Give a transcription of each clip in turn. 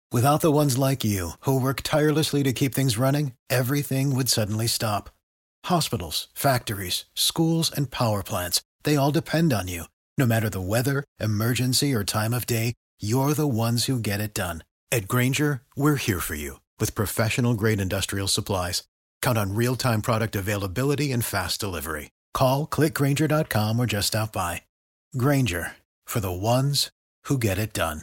Without the ones like you, who work tirelessly to keep things running, everything would suddenly stop. Hospitals, factories, schools, and power plants, they all depend on you. No matter the weather, emergency, or time of day, you're the ones who get it done. At Grainger, we're here for you with professional-grade industrial supplies. Count on real-time product availability and fast delivery. Call, click Grainger.com, or just stop by. Grainger, for the ones who get it done.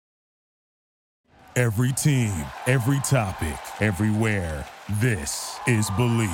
Every team, every topic, everywhere. This is Believe.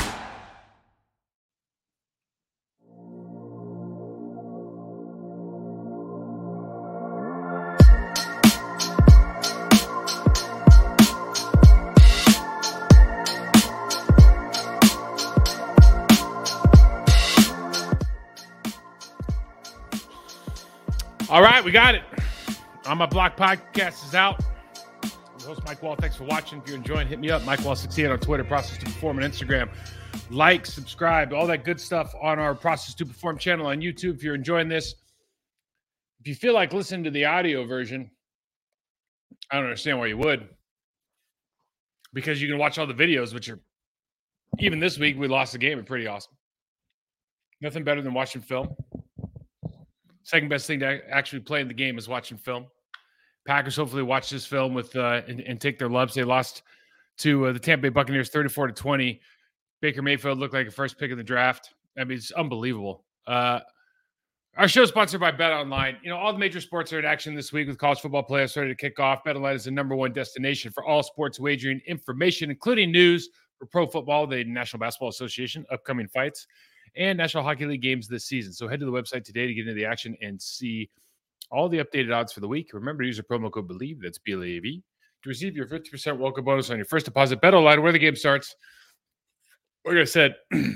All right, we got it. On My Block podcast is out. Host Mike Wall. Thanks for watching. If you're enjoying, hit me up. Mike Wall 68 on Twitter, Process to Perform on Instagram. Like, subscribe, all that good stuff on our Process to Perform channel on YouTube. If you're enjoying this, if you feel like listening to the audio version, I don't understand why you would, because you can watch all the videos, which are, even this week, we lost the game. It's pretty awesome. Nothing better than watching film. Second best thing to actually play in the game is watching film. Packers hopefully watch this film with and take their lumps. They lost to the Tampa Bay Buccaneers 34-20. Baker Mayfield looked like a first pick in the draft. I mean, it's unbelievable. Our show is sponsored by BetOnline. You know, all the major sports are in action this week with college football playoffs ready to kick off. BetOnline is the #1 destination for all sports wagering information, including news for pro football, the National Basketball Association, upcoming fights, and National Hockey League games this season. So head to the website today to get into the action and see all the updated odds for the week. Remember to use the promo code BELIEVE, that's BLEAV, to receive your 50% welcome bonus on your first deposit. BetOnline, where the game starts. Like I said,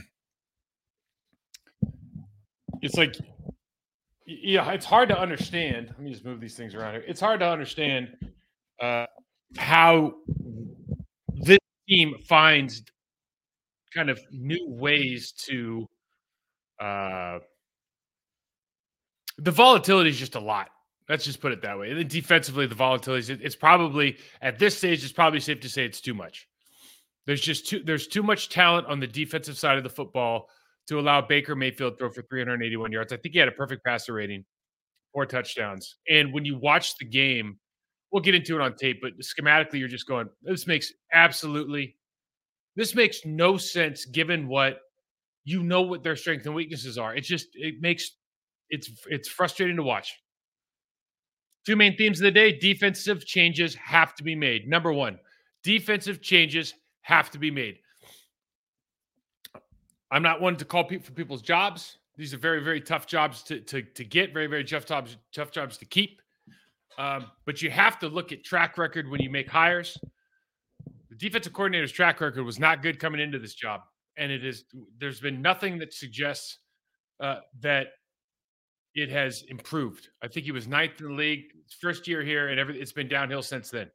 it's like, yeah, it's hard to understand. Let me just move these things around here. It's hard to understand how this team finds kind of new ways to the volatility is just a lot. Let's just put it that way. And then defensively, the volatility, it's probably, at this stage, it's probably safe to say it's too much. There's too much talent on the defensive side of the football to allow Baker Mayfield throw for 381 yards. I think he had a perfect passer rating, 4 touchdowns. And when you watch the game, we'll get into it on tape, but schematically, you're just going, this makes no sense given what their strengths and weaknesses are. It's frustrating to watch. 2 main themes of the day: defensive changes have to be made. Number 1, defensive changes have to be made. I'm not one to call people for people's jobs. These are very, very tough jobs to get, very, very tough jobs to keep. But you have to look at track record when you make hires. The defensive coordinator's track record was not good coming into this job. And there's been nothing that suggests that it has improved. I think he was 9th in the league, first year here, and it's been downhill since then.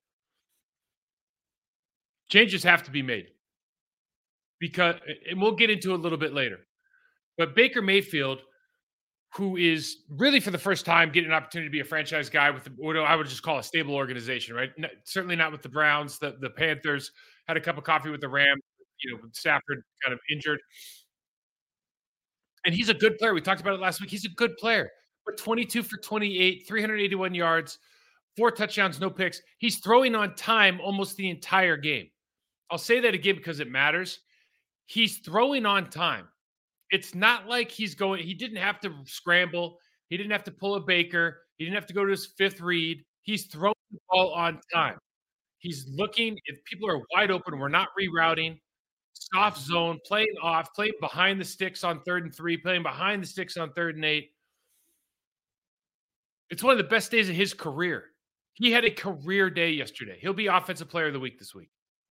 Changes have to be made and we'll get into it a little bit later. But Baker Mayfield, who is really for the first time getting an opportunity to be a franchise guy with what I would just call a stable organization, right? Certainly not with the Browns. The Panthers had a cup of coffee with the Rams, with Stafford kind of injured. And he's a good player. We talked about it last week. He's a good player. But 22 for 28, 381 yards, 4 touchdowns, no picks. He's throwing on time almost the entire game. I'll say that again because it matters. He's throwing on time. It's not like he didn't have to scramble. He didn't have to pull a Baker. He didn't have to go to his 5th read. He's throwing the ball on time. He's looking, if people are wide open, we're not rerouting. Soft zone, playing off, playing behind the sticks on 3rd and 3, playing behind the sticks on 3rd and 8. It's one of the best days of his career. He had a career day yesterday. He'll be Offensive Player of the Week this week.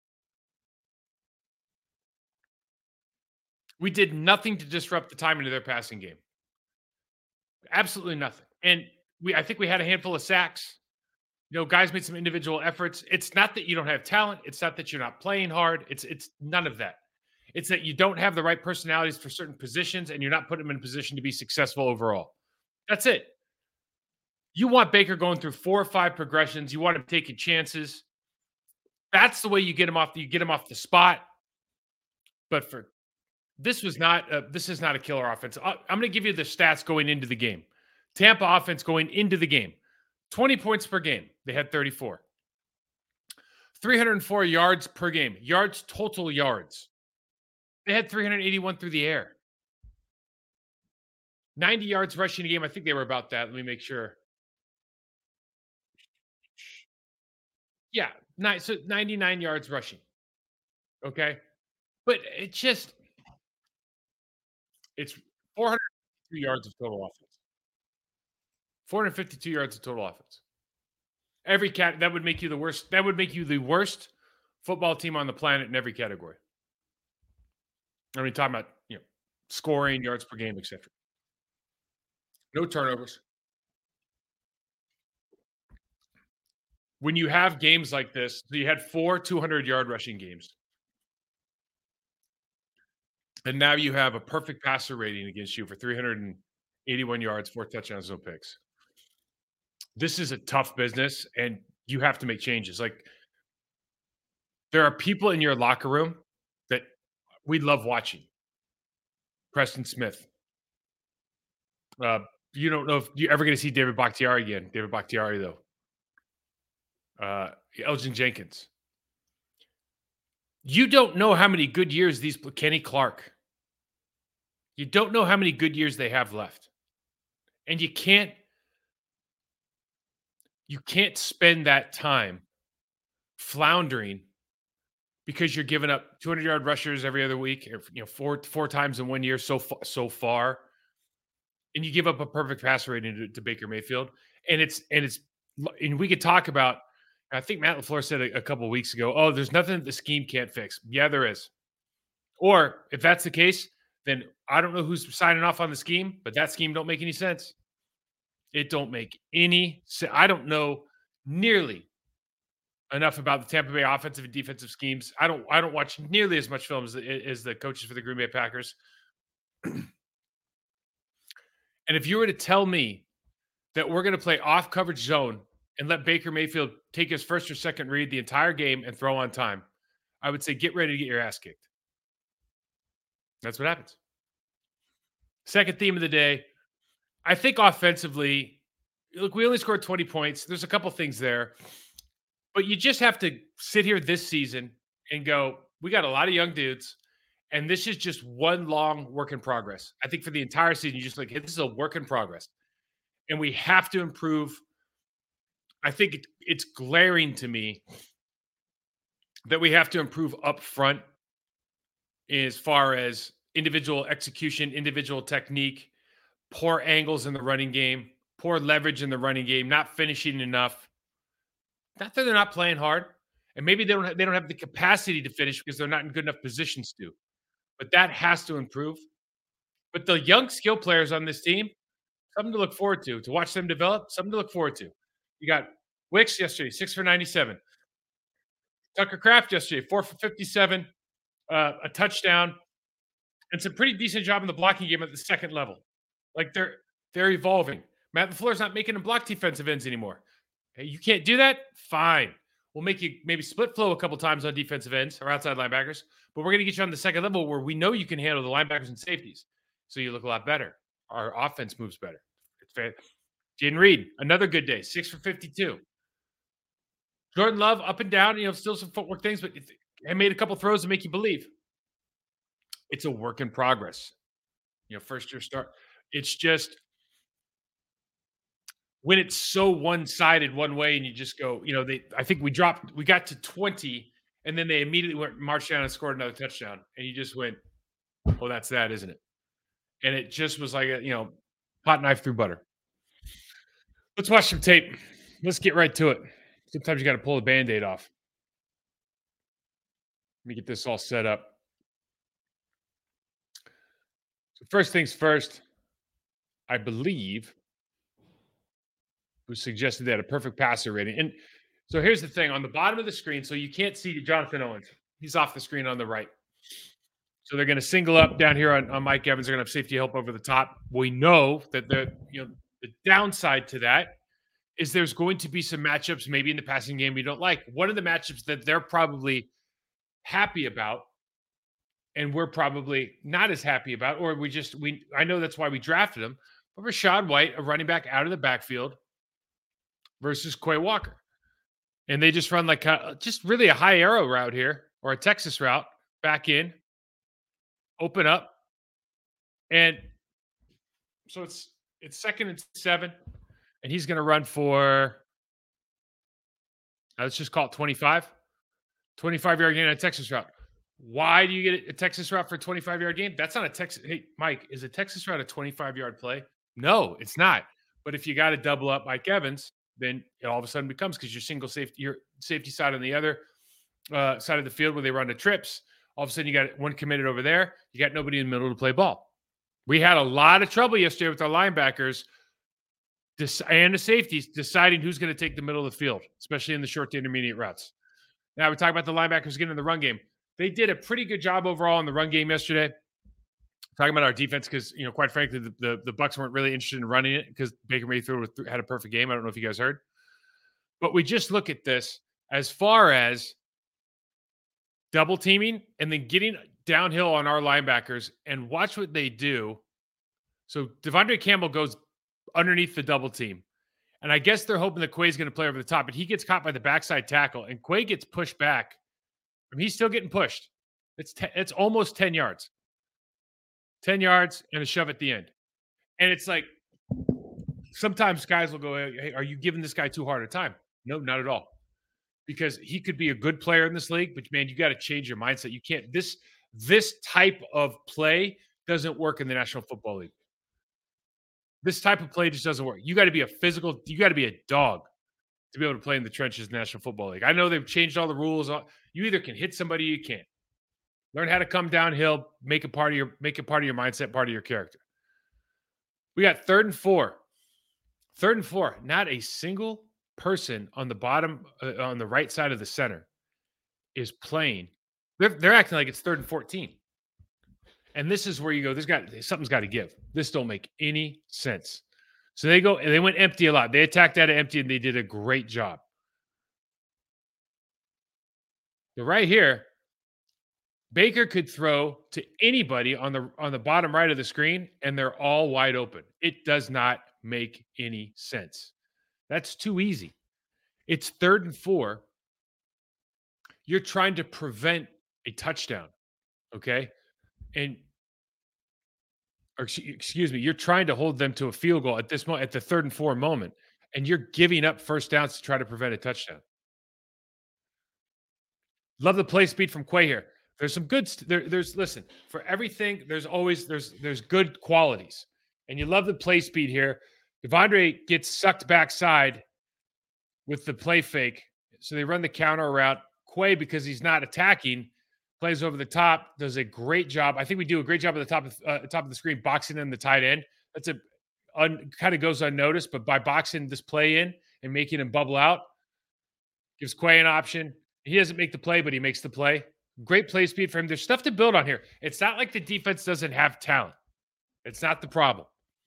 We did nothing to disrupt the timing of their passing game. Absolutely nothing. And I think we had a handful of sacks. Guys made some individual efforts. It's not that you don't have talent. It's not that you're not playing hard. It's none of that. It's that you don't have the right personalities for certain positions and you're not putting them in a position to be successful overall. That's it. You want Baker going through 4 or 5 progressions. You want him taking chances. That's the way you get him off the spot. But this is not a killer offense. I'm going to give you the stats going into the game. Tampa offense going into the game. 20 points per game. They had 34. 304 yards per game. Yards, total yards. They had 381 through the air. 90 yards rushing a game. I think they were about that. Let me make sure. Yeah, so 99 yards rushing. Okay. But it's 452 yards of total offense. 452 yards of total offense. That would make you the worst. That would make you the worst football team on the planet in every category. I mean, talking about scoring, yards per game, etc. No turnovers. When you have games like this, so you had 4 200-yard rushing games. And now you have a perfect passer rating against you for 381 yards, 4 touchdowns, no picks. This is a tough business, and you have to make changes. Like, there are people in your locker room that we love watching. Preston Smith. You don't know if you're ever going to see David Bakhtiari again. David Bakhtiari, though. Elgin Jenkins. You don't know how many good years Kenny Clark. You don't know how many good years they have left. And you can't spend that time floundering because you're giving up 200-yard rushers every other week, or four times in 1 year so far, and you give up a perfect passer rating to Baker Mayfield. And we could talk about. I think Matt LaFleur said a couple of weeks ago, "Oh, there's nothing that the scheme can't fix." Yeah, there is. Or if that's the case, then I don't know who's signing off on the scheme, but that scheme don't make any sense. It don't make any sense. I don't know nearly enough about the Tampa Bay offensive and defensive schemes. I don't watch nearly as much film as the coaches for the Green Bay Packers. And if you were to tell me that we're going to play off coverage zone and let Baker Mayfield take his first or second read the entire game and throw on time, I would say get ready to get your ass kicked. That's what happens. Second theme of the day, I think offensively, look, we only scored 20 points. There's a couple things there. But you just have to sit here this season and go, we got a lot of young dudes, and this is just one long work in progress. I think for the entire season, you just like, hey, this is a work in progress. And we have to improve. I think it's glaring to me that we have to improve up front as far as individual execution, individual technique, poor angles in the running game, poor leverage in the running game, not finishing enough. Not that they're not playing hard, and maybe they don't have the capacity to finish because they're not in good enough positions to. But that has to improve. But the young skill players on this team, something to look forward to watch them develop, something to look forward to. You got Wicks yesterday, 6 for 97. Tucker Kraft yesterday, 4 for 57, a touchdown, and some pretty decent job in the blocking game at the second level. Like they're evolving. Matt LaFleur's not making them block defensive ends anymore. Hey, you can't do that? Fine. We'll make you maybe split flow a couple times on defensive ends or outside linebackers, but we're going to get you on the second level where we know you can handle the linebackers and safeties. So you look a lot better. Our offense moves better. It's fair. Jaden Reed, another good day, 6 for 52. Jordan Love, up and down, still some footwork things, but he made a couple throws to make you believe. It's a work in progress. First year start. It's just when it's so one-sided one way and you just go, I think we got to 20 and then they immediately marched down and scored another touchdown. And you just went, oh, that's that, isn't it? And it just was like hot knife through butter. Let's watch some tape. Let's get right to it. Sometimes you got to pull the Band-Aid off. Let me get this all set up. So first things first, I believe who suggested that a perfect passer rating. And so here's the thing. On the bottom of the screen, so you can't see Jonathan Owens. He's off the screen on the right. So they're going to single up down here on Mike Evans. They're going to have safety help over the top. We know that the downside to that is there's going to be some matchups maybe in the passing game we don't like. One of the matchups that they're probably happy about and we're probably not as happy about, or I know that's why we drafted him, but Rachaad White, a running back out of the backfield versus Quay Walker. And they just run like just really a high arrow route here or a Texas route back in, open up. And so it's 2nd and 7, and he's going to run for, let's just call it 25 yard gain on a Texas route. Why do you get a Texas route for a 25-yard game? That's not a Texas. Hey, Mike, is a Texas route a 25-yard play? No, it's not. But if you got to double up Mike Evans, then it all of a sudden becomes, because your safety side on the other side of the field where they run the trips, all of a sudden you got one committed over there. You got nobody in the middle to play ball. We had a lot of trouble yesterday with our linebackers and the safeties deciding who's going to take the middle of the field, especially in the short to intermediate routes. Now we talk about the linebackers getting in the run game. They did a pretty good job overall in the run game yesterday. Talking about our defense, because quite frankly, the Bucs weren't really interested in running it because Baker Mayfield had a perfect game. I don't know if you guys heard, but we just look at this as far as double teaming and then getting downhill on our linebackers, and watch what they do. So Devondre Campbell goes underneath the double team, and I guess they're hoping that Quay's going to play over the top, but he gets caught by the backside tackle, and Quay gets pushed back. I mean, he's still getting pushed. It's almost 10 yards. 10 yards and a shove at the end. And it's like, sometimes guys will go, hey, are you giving this guy too hard a time? No, not at all. Because he could be a good player in this league, but man, you got to change your mindset. You can't, this type of play doesn't work in the National Football League. This type of play just doesn't work. You got to be you got to be a dog to be able to play in the trenches in the National Football League. I know they've changed all the rules. You either can hit somebody or you can't. Learn how to come downhill, make it part of your mindset, part of your character. We got 3rd and 4. 3rd and 4. Not a single person on the bottom, on the right side of the center, is playing. They're acting like it's 3rd and 14. And this is where you go, something's got to give. This don't make any sense. So they went empty a lot. They attacked out of empty, and they did a great job. But right here, Baker could throw to anybody on the bottom right of the screen, and they're all wide open. It does not make any sense. That's too easy. It's 3rd and 4. You're trying to prevent a touchdown, okay? Excuse me, you're trying to hold them to a field goal at this moment, at the 3rd and 4 moment, and you're giving up first downs to try to prevent a touchdown. Love the play speed from Quay here. There's some good. Listen, for everything, there's good qualities, and you love the play speed here. Devondre gets sucked backside with the play fake, so they run the counter route. Quay, because he's not attacking, plays over the top, does a great job. I think we do a great job at the top of the screen, boxing in the tight end. That's kind of goes unnoticed, but by boxing this play in and making him bubble out, gives Quay an option. He doesn't make the play, but he makes the play. Great play speed for him. There's stuff to build on here. It's not like the defense doesn't have talent. It's not the problem.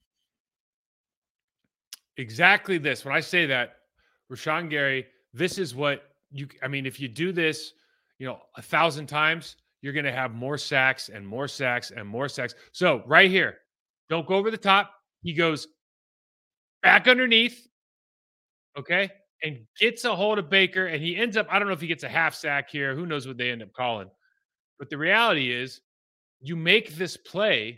Exactly this. When I say that, Rashawn Gary, this is what if you do this, 1,000 times, you're going to have more sacks and more sacks and more sacks. So right here, don't go over the top. He goes back underneath, okay, and gets a hold of Baker, and he ends up, I don't know if he gets a half sack here. Who knows what they end up calling. But the reality is you make this play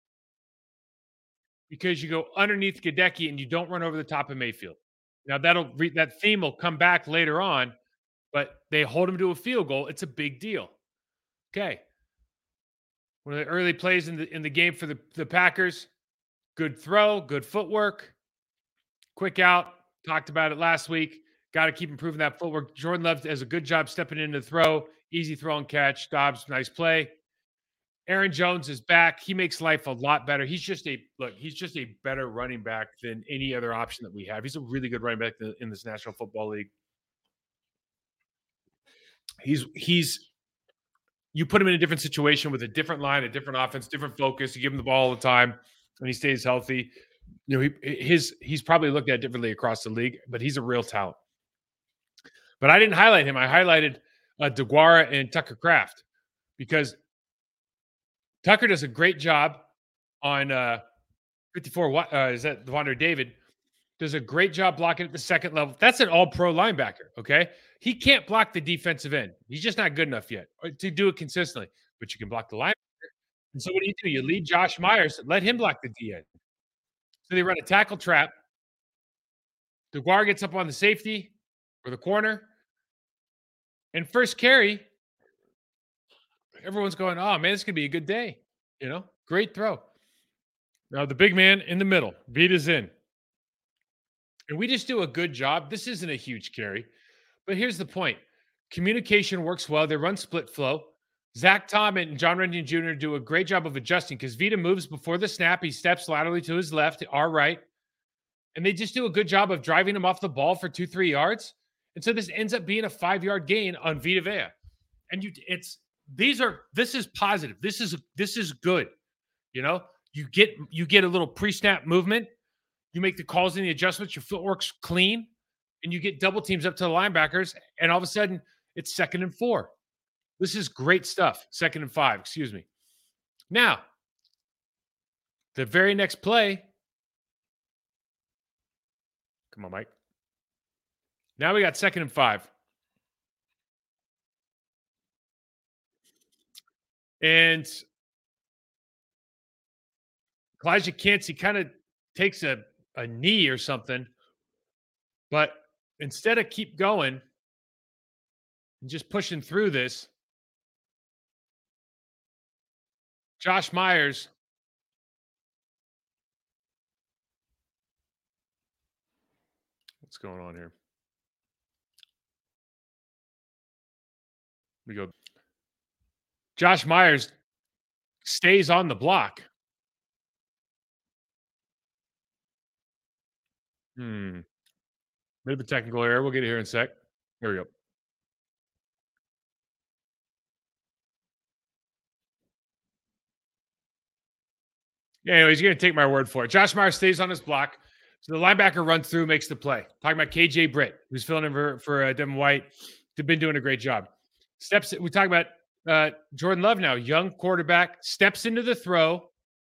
because you go underneath Gadecki and you don't run over the top of Mayfield. Now, that theme will come back later on, but they hold him to a field goal. It's a big deal. Okay. One of the early plays in the game for the Packers. Good throw, good footwork, quick out. Talked about it last week. Got to keep improving that footwork. Jordan Love does a good job stepping into the throw. Easy throw and catch. Dobbs, nice play. Aaron Jones is back. He makes life a lot better. He's just a better running back than any other option that we have. He's a really good running back in this National Football League. You put him in a different situation with a different line, a different offense, different focus. You give him the ball all the time, and he stays healthy. he's probably looked at differently across the league, but he's a real talent. But I didn't highlight him. I highlighted DeGuara and Tucker Kraft because Tucker does a great job on 54. Is that Devondre David? Does a great job blocking at the second level. That's an all-pro linebacker, okay? He can't block the defensive end. He's just not good enough yet to do it consistently. But you can block the linebacker. And so what do? You lead Josh Myers, let him block the D end. So they run a tackle trap. DeGuara gets up on the safety or the corner. And first carry, everyone's going, oh, man, this could be a good day. Great throw. Now the big man in the middle, Vita's in. And we just do a good job. This isn't a huge carry. But here's the point. Communication works well. They run split flow. Zach Tom and John Runyon Jr. do a great job of adjusting because Vita moves before the snap. He steps laterally to his left, our right. And they just do a good job of driving him off the ball for 2-3 yards. And so this ends up being a 5-yard gain on Vita Vea. And this is positive. This is good. You get a little pre-snap movement. You make the calls and the adjustments. Your footwork's clean. And you get double teams up to the linebackers. And all of a sudden, it's 2nd and 4. This is great stuff. 2nd and 5, excuse me. Now, the very next play. Come on, Mike. Now we got 2nd and 5. And Elijah Cansey kind of takes a knee or something. But instead of keep going and just pushing through this, Josh Myers what's going on here? We go. Josh Myers stays on the block. Bit of a technical error. We'll get it here in a sec. Here we go. Anyways, you're going to take my word for it. Josh Myers stays on his block. So the linebacker runs through, makes the play. Talking about KJ Britt, who's filling in for Devin White. They've been doing a great job. We talk about Jordan Love now, young quarterback, steps into the throw.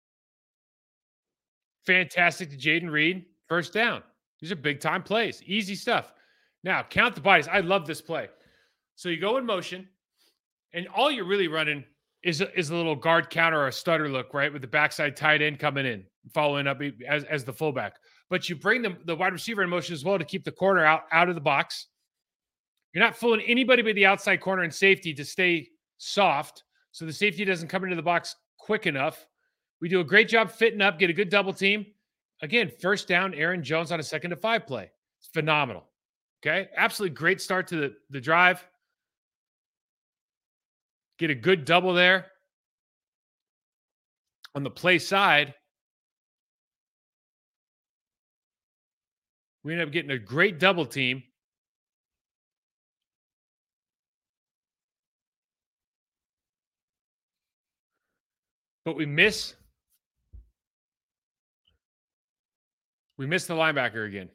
Fantastic to Jaden Reed. First down. These are big-time plays. Easy stuff. Now, count the bodies. I love this play. So you go in motion, and all you're really running is a little guard counter or a stutter look, right, with the backside tight end coming in, following up as the fullback. But you bring the wide receiver in motion as well to keep the corner out of the box. You're not fooling anybody but the outside corner and safety to stay soft so the safety doesn't come into the box quick enough. We do a great job fitting up, get a good double team. Again, first down, Aaron Jones on a 2nd and 5 play. It's phenomenal. Okay? Absolutely great start to the drive. Get a good double there. On the play side, we end up getting a great double team. But we miss the linebacker again.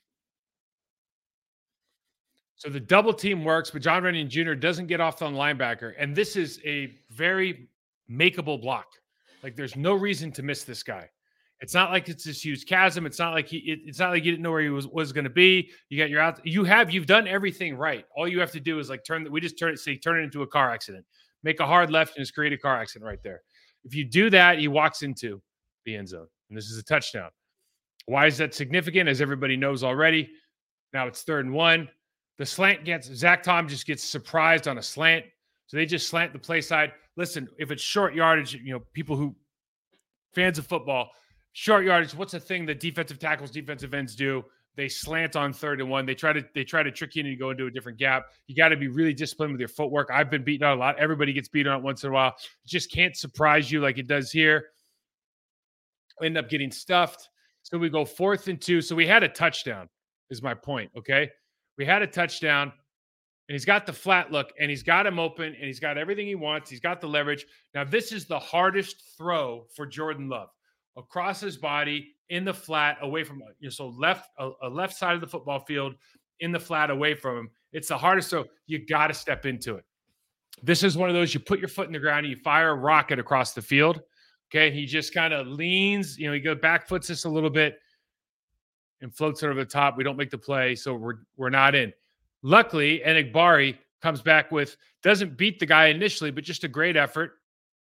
So the double team works, but John Runyon Jr. doesn't get off on linebacker. And this is a very makeable block. Like there's no reason to miss this guy. It's not like it's this huge chasm. It's not like it's not like you didn't know where he was going to be. You got your out. You've done everything right. All you have to do is like turn it into a car accident. Make a hard left and just create a car accident right there. If you do that, he walks into the end zone. And this is a touchdown. Why is that significant? As everybody knows already. Now it's 3rd and 1. The slant Zach Tom just gets surprised on a slant. So they just slant the play side. Listen, if it's short yardage, fans of football, short yardage, what's the thing that defensive tackles, defensive ends do? They slant on 3rd and 1. They try to trick you into go into a different gap. You got to be really disciplined with your footwork. I've been beaten out a lot. Everybody gets beaten out once in a while. It just can't surprise you like it does here. End up getting stuffed. So we go 4th and 2. So we had a touchdown, is my point, okay? We had a touchdown, and he's got the flat look, and he's got him open, and he's got everything he wants. He's got the leverage. Now, this is the hardest throw for Jordan Love. Across his body, in the flat away from so a left side of the football field in the flat away from him. It's the hardest. So you got to step into it. This is one of those, you put your foot in the ground and you fire a rocket across the field. Okay. He just kind of leans, he goes back foots this a little bit and floats it over the top. We don't make the play. So we're not in. Luckily, Enagbare comes back doesn't beat the guy initially, but just a great effort.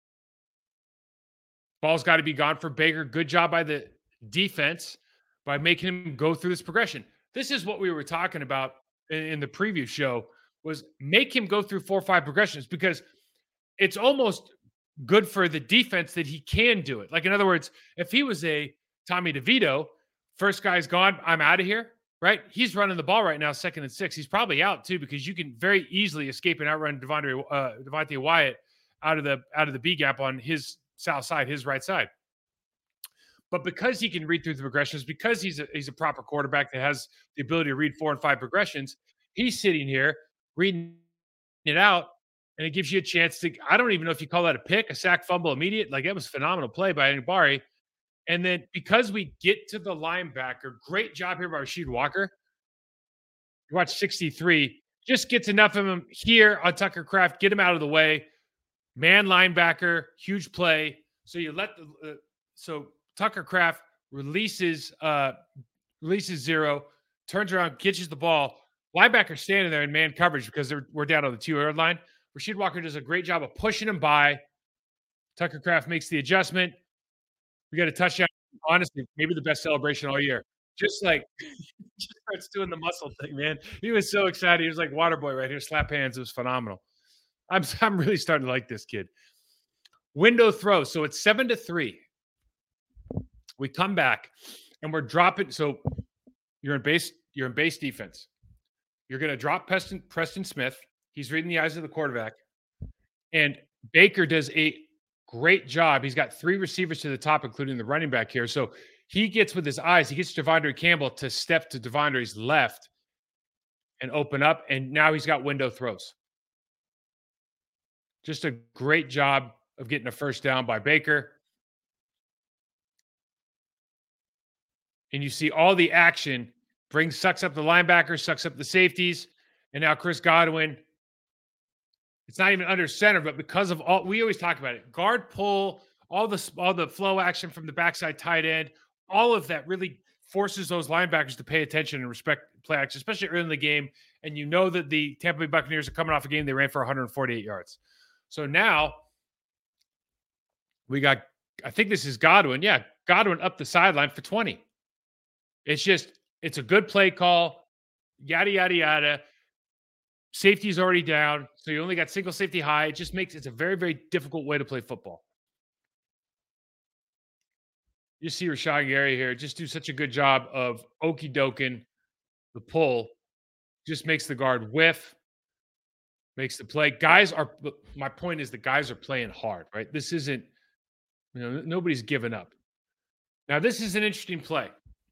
Ball's got to be gone for Baker. Good job by the defense by making him go through this progression. This is what we were talking about in the preview show, was make him go through 4 or 5 progressions, because it's almost good for the defense that he can do it. Like, in other words, if he was a Tommy DeVito, first guy's gone, I'm out of here, right? He's running the ball right now, 2nd and 6. He's probably out too, because you can very easily escape and outrun Devontae Wyatt out of the B gap on his south side, his right side. But because he can read through the progressions, because he's a proper quarterback that has the ability to read 4 and 5 progressions, he's sitting here reading it out, and it gives you a chance to, I don't even know if you call that a pick, a sack, fumble, immediate. Like, it was a phenomenal play by Enagbare. And then because we get to the linebacker, great job here by Rasheed Walker. You watch 63, just gets enough of him here on Tucker Kraft, get him out of the way. Man linebacker, huge play. So you let so Tucker Kraft releases 0, turns around, catches the ball. Linebacker standing there in man coverage because we're down on the 2-yard line. Rasheed Walker does a great job of pushing him by. Tucker Kraft makes the adjustment. We got a touchdown. Honestly, maybe the best celebration all year. Just starts doing the muscle thing, man. He was so excited. He was like Waterboy right here, slap hands. It was phenomenal. I'm really starting to like this kid. Window throw. So it's 7-3. We come back and we're dropping. So you're in base defense. You're going to drop Preston Smith. He's reading the eyes of the quarterback. And Baker does a great job. He's got 3 receivers to the top, including the running back here. So he gets with his eyes. He gets Devondre Campbell to step to Devondre's left and open up. And now he's got window throws. Just a great job of getting a first down by Baker. And you see all the action. Sucks up the linebackers, sucks up the safeties. And now Chris Godwin, it's not even under center, but because of all, we always talk about it, guard pull, all the flow action from the backside tight end, all of that really forces those linebackers to pay attention and respect play action, especially early in the game. And you know that the Tampa Bay Buccaneers are coming off a game they ran for 148 yards. So now we got, I think this is Godwin. Yeah, Godwin up the sideline for 20. It's a good play call, yada, yada, yada. Safety's already down, so you only got single safety high. It just makes it's a very, very difficult way to play football. You see Rashawn Gary here just do such a good job of okie doking the pull. Just makes the guard whiff, makes the play. My point is the guys are playing hard, right? This isn't, nobody's giving up. Now, this is an interesting play.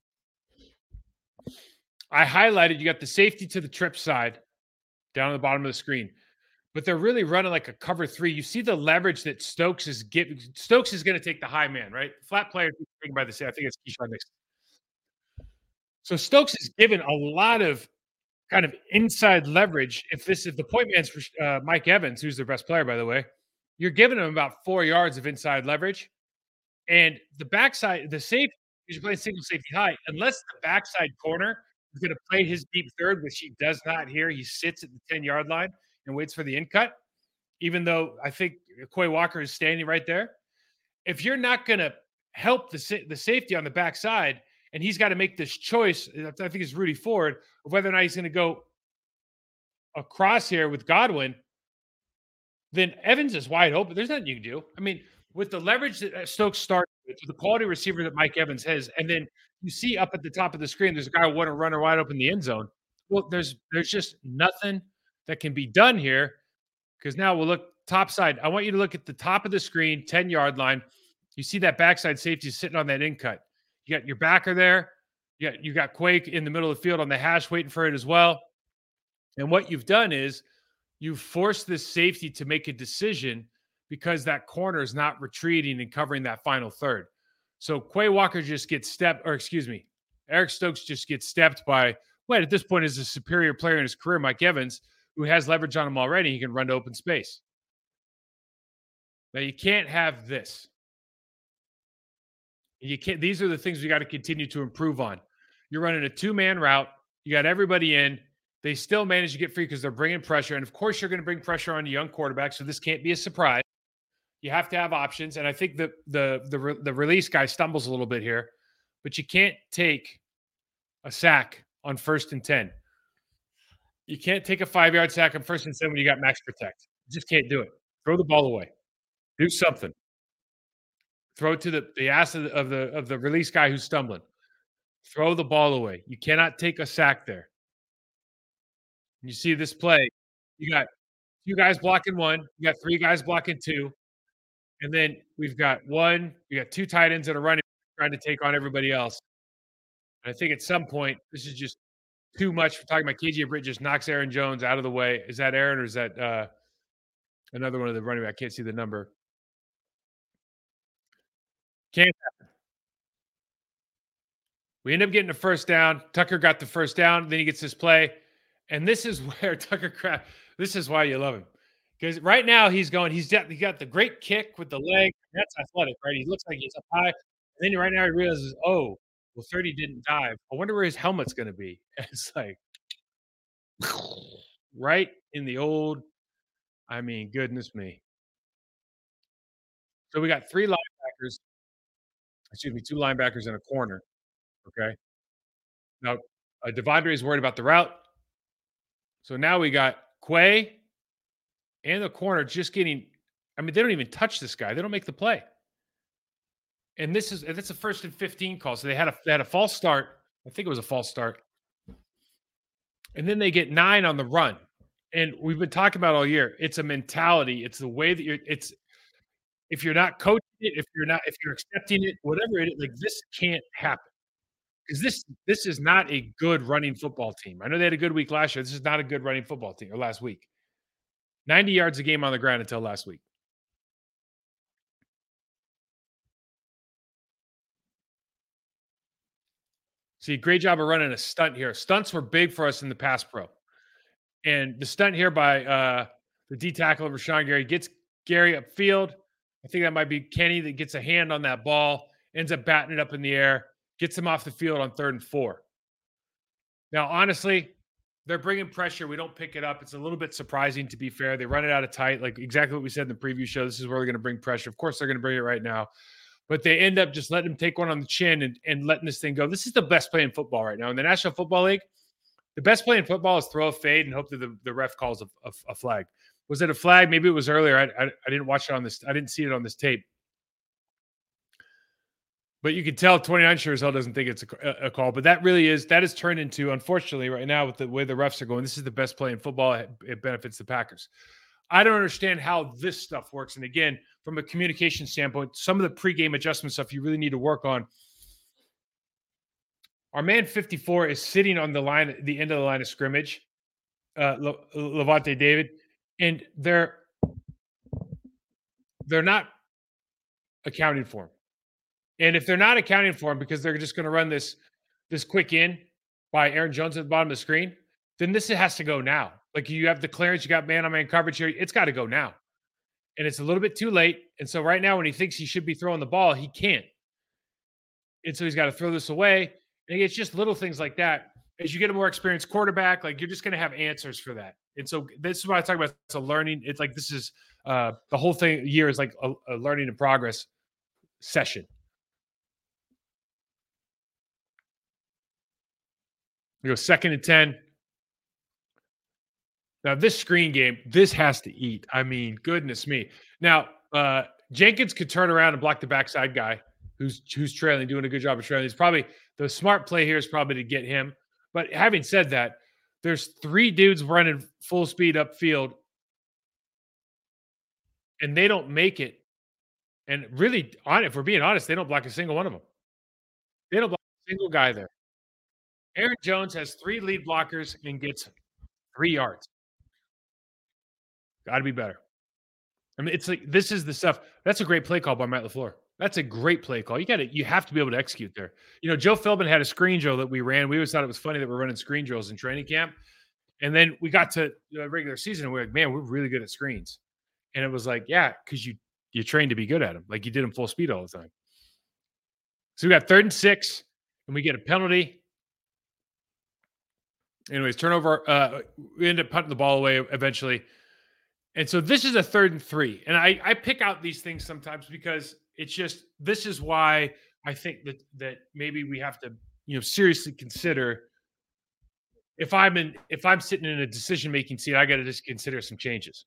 I highlighted, you got the safety to the trip side down at the bottom of the screen, but they're really running like a cover 3. You see the leverage that Stokes is giving. Stokes is going to take the high man, right? Flat player by the side. I think it's Keyshawn Nixon. So Stokes is given a lot of kind of inside leverage. If the point man's Mike Evans, who's their best player, by the way, you're giving him about 4 yards of inside leverage. And the backside, the safety, you're playing single safety high, unless the backside corner is going to play his deep third, which he does not here. He sits at the 10-yard line and waits for the in cut, even though I think Quay Walker is standing right there. If you're not going to help the safety on the backside, and he's got to make this choice, I think it's Rudy Ford, of whether or not he's going to go across here with Godwin, then Evans is wide open. There's nothing you can do. I mean, with the leverage that Stokes started with, the quality receiver that Mike Evans has, and then you see up at the top of the screen, there's a guy who want to run wide open in the end zone. Well, there's just nothing that can be done here, because now we'll look top side. I want you to look at the top of the screen, 10-yard line. You see that backside safety sitting on that in cut. You got your backer there. You got Quake in the middle of the field on the hash waiting for it as well. And what you've done is you've forced this safety to make a decision because that corner is not retreating and covering that final third. So Quay Walker just gets stepped, or excuse me, Eric Stokes just gets stepped by what at this point is a superior player in his career, Mike Evans, who has leverage on him already. He can run to open space. Now you can't have this. You can't. These are the things we got to continue to improve on. You're running a two-man route. You got everybody in. They still manage to get free because they're bringing pressure, and of course, you're going to bring pressure on a young quarterback. So this can't be a surprise. You have to have options, and I think the release guy stumbles a little bit here, but you can't take a sack on 1st and 10. You can't take a 5-yard sack on 1st and 10 when you got max protect. You just can't do it. Throw the ball away. Do something. Throw it to the ass of the release guy who's stumbling. Throw the ball away. You cannot take a sack there. You see this play. You got 2 guys blocking 1. You got 3 guys blocking 2. And then we've got 2 tight ends that are running, trying to take on everybody else. And I think at some point, this is just too much. We're talking about KJ Britt just knocks Aaron Jones out of the way. Is that Aaron or is that another one of the running back? I can't see the number. Can't happen. We end up getting a first down. Tucker got the first down. Then he gets this play. And this is where Tucker Kraft, this is why you love him. Because right now he got the great kick with the leg. That's athletic, right? He looks like he's up high. And then right now he realizes, oh, well, 30 didn't dive. I wonder where his helmet's going to be. And it's like, right in the old, I mean, goodness me. So we got 3 linebackers. Excuse me, 2 linebackers and a corner. Okay. Now, Devondre is worried about the route. So now we got Quay and the corner just getting, I mean, they don't even touch this guy. They don't make the play. And that's a 1st and 15 call. So they had a false start. I think it was a false start. And then they get 9 on the run. And we've been talking about all year. It's a mentality. It's the way that if you're not coaching it, if you're accepting it, whatever it is, like this can't happen. Because this is not a good running football team. I know they had a good week last year. This is not a good running football team, or last week. 90 yards a game on the ground until last week. See, great job of running a stunt here. Stunts were big for us in the pass pro. And the stunt here by the D tackle of Rashawn Gary gets Gary upfield. I think that might be Kenny that gets a hand on that ball, ends up batting it up in the air, gets him off the field on 3rd and 4. Now, honestly, they're bringing pressure. We don't pick it up. It's a little bit surprising, to be fair. They run it out of tight, like exactly what we said in the preview show. This is where they're going to bring pressure. Of course, they're going to bring it right now. But they end up just letting him take one on the chin and letting this thing go. This is the best play in football right now. In the National Football League, the best play in football is throw a fade and hope that the ref calls a flag. Was it a flag? Maybe it was earlier. I didn't watch it on this. I didn't see it on this tape. But you can tell 29 sure as hell doesn't think it's a call. But that is turned into, unfortunately, right now with the way the refs are going, this is the best play in football. It benefits the Packers. I don't understand how this stuff works. And again, from a communication standpoint, some of the pregame adjustment stuff you really need to work on. Our man 54 is sitting on the end of the line of scrimmage, Levante David, and they're not accounting for him. And if they're not accounting for him because they're just going to run this quick in by Aaron Jones at the bottom of the screen, then this has to go now. Like you have the clearance, you got man-on-man coverage here. It's got to go now. And it's a little bit too late. And so right now when he thinks he should be throwing the ball, he can't. And so he's got to throw this away. And it's just little things like that. As you get a more experienced quarterback, like you're just going to have answers for that. And so this is what I talk about. It's a learning. It's like this is the whole year is like a learning and progress session. We go 2nd and 10. Now, this screen game, this has to eat. I mean, goodness me. Now, Jenkins could turn around and block the backside guy who's trailing, doing a good job of trailing. It's probably the smart play here is probably to get him. But having said that, there's 3 dudes running full speed upfield, and they don't make it. And really, if we're being honest, they don't block a single one of them. They don't block a single guy there. Aaron Jones has 3 lead blockers and gets 3 yards. Got to be better. I mean, it's like this is the stuff. That's a great play call by Matt LaFleur. That's a great play call. You have to be able to execute there. Joe Philbin had a screen drill that we ran. We always thought it was funny that we're running screen drills in training camp. And then we got to regular season and we're like, man, we're really good at screens. And it was like, yeah, because you trained to be good at them. Like you did them full speed all the time. So we got 3rd and 6, and we get a penalty. Anyways, turnover. We end up punting the ball away eventually. And so this is a 3rd and 3. And I pick out these things sometimes because it's just, this is why I think that maybe we have to, seriously consider if I'm sitting in a decision-making seat, I got to just consider some changes.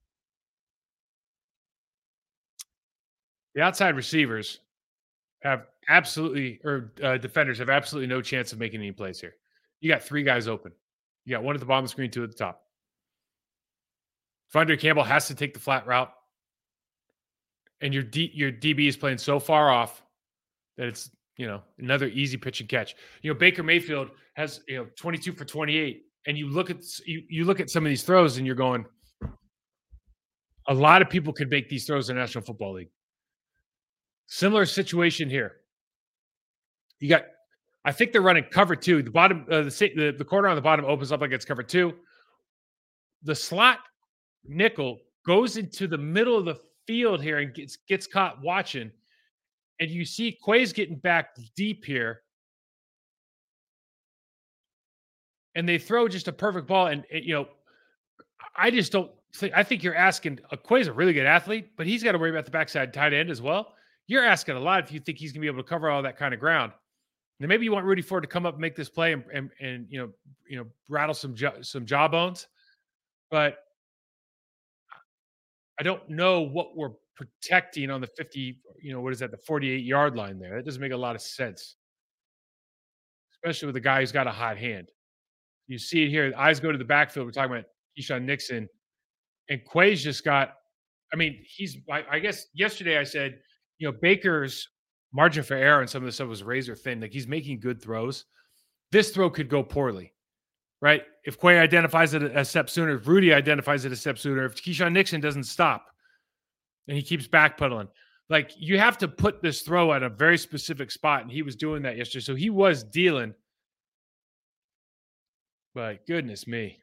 The outside receivers have absolutely, or defenders have absolutely no chance of making any plays here. You got 3 guys open. You got one at the bottom of the screen, 2 at the top. Devondre Campbell has to take the flat route, and your DB is playing so far off that it's another easy pitch and catch. Baker Mayfield has 22 for 28, and you look at some of these throws, and you're going, a lot of people could make these throws in the National Football League. Similar situation here. I think they're running cover 2. The bottom, the corner on the bottom opens up like it's cover 2. The slot nickel goes into the middle of the field here and gets caught watching. And you see Quay's getting back deep here. And they throw just a perfect ball. And I just don't think, I think you're asking, Quay's a really good athlete, but he's got to worry about the backside tight end as well. You're asking a lot if you think he's going to be able to cover all that kind of ground. And maybe you want Rudy Ford to come up and make this play and rattle some jawbones, but I don't know what we're protecting on the 50. What is that? The 48-yard line there. That doesn't make a lot of sense, especially with a guy who's got a hot hand. You see it here. Eyes go to the backfield. We're talking about Keyshawn Nixon, and Quay's just got. I mean, I guess yesterday I said, Baker's margin for error and some of this stuff was razor thin. Like he's making good throws. This throw could go poorly, right? If Quay identifies it a step sooner, if Rudy identifies it a step sooner, if Keyshawn Nixon doesn't stop and he keeps backpedaling, like you have to put this throw at a very specific spot. And he was doing that yesterday. So he was dealing. But goodness me.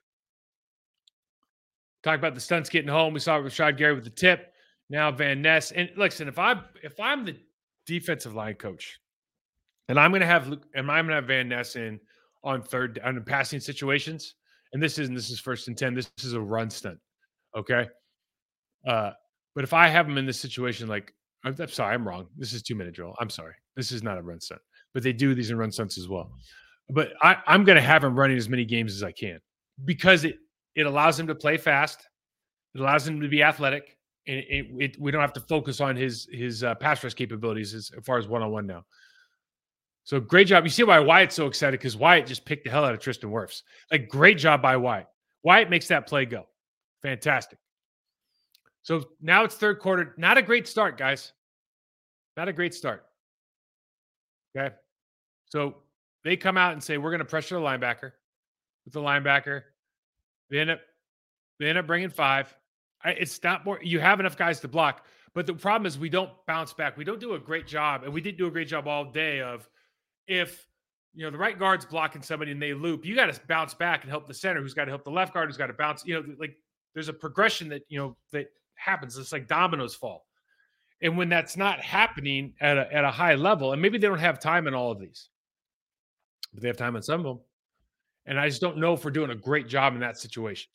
Talk about the stunts getting home. We saw Rashad Gary with the tip. Now Van Ness. And listen, if I'm the defensive line coach, and I'm going to have Van Ness in on passing situations, and this is 1st and 10. This is a run stunt, okay? But if I have him in this situation, like I'm sorry, I'm wrong. This is 2-minute drill. I'm sorry, this is not a run stunt, but they do these in run stunts as well. But I'm going to have him running as many games as I can because it allows him to play fast, it allows him to be athletic. And we don't have to focus on his pass rush capabilities as far as one-on-one now. So great job. You see why Wyatt's so excited, because Wyatt just picked the hell out of Tristan Wirfs. Like great job by Wyatt. Wyatt makes that play go. Fantastic. So now it's 3rd quarter. Not a great start, guys. Not a great start. Okay. So they come out and say, we're going to pressure the linebacker. With the linebacker, they end up bringing 5. It's not more. You have enough guys to block, but the problem is we don't bounce back. We don't do a great job, and we didn't do a great job all day of if the right guard's blocking somebody and they loop, you got to bounce back and help the center, who's got to help the left guard, who's got to bounce. Like there's a progression that that happens. It's like dominoes fall, and when that's not happening at a high level, and maybe they don't have time in all of these, but they have time in some of them, and I just don't know if we're doing a great job in that situation.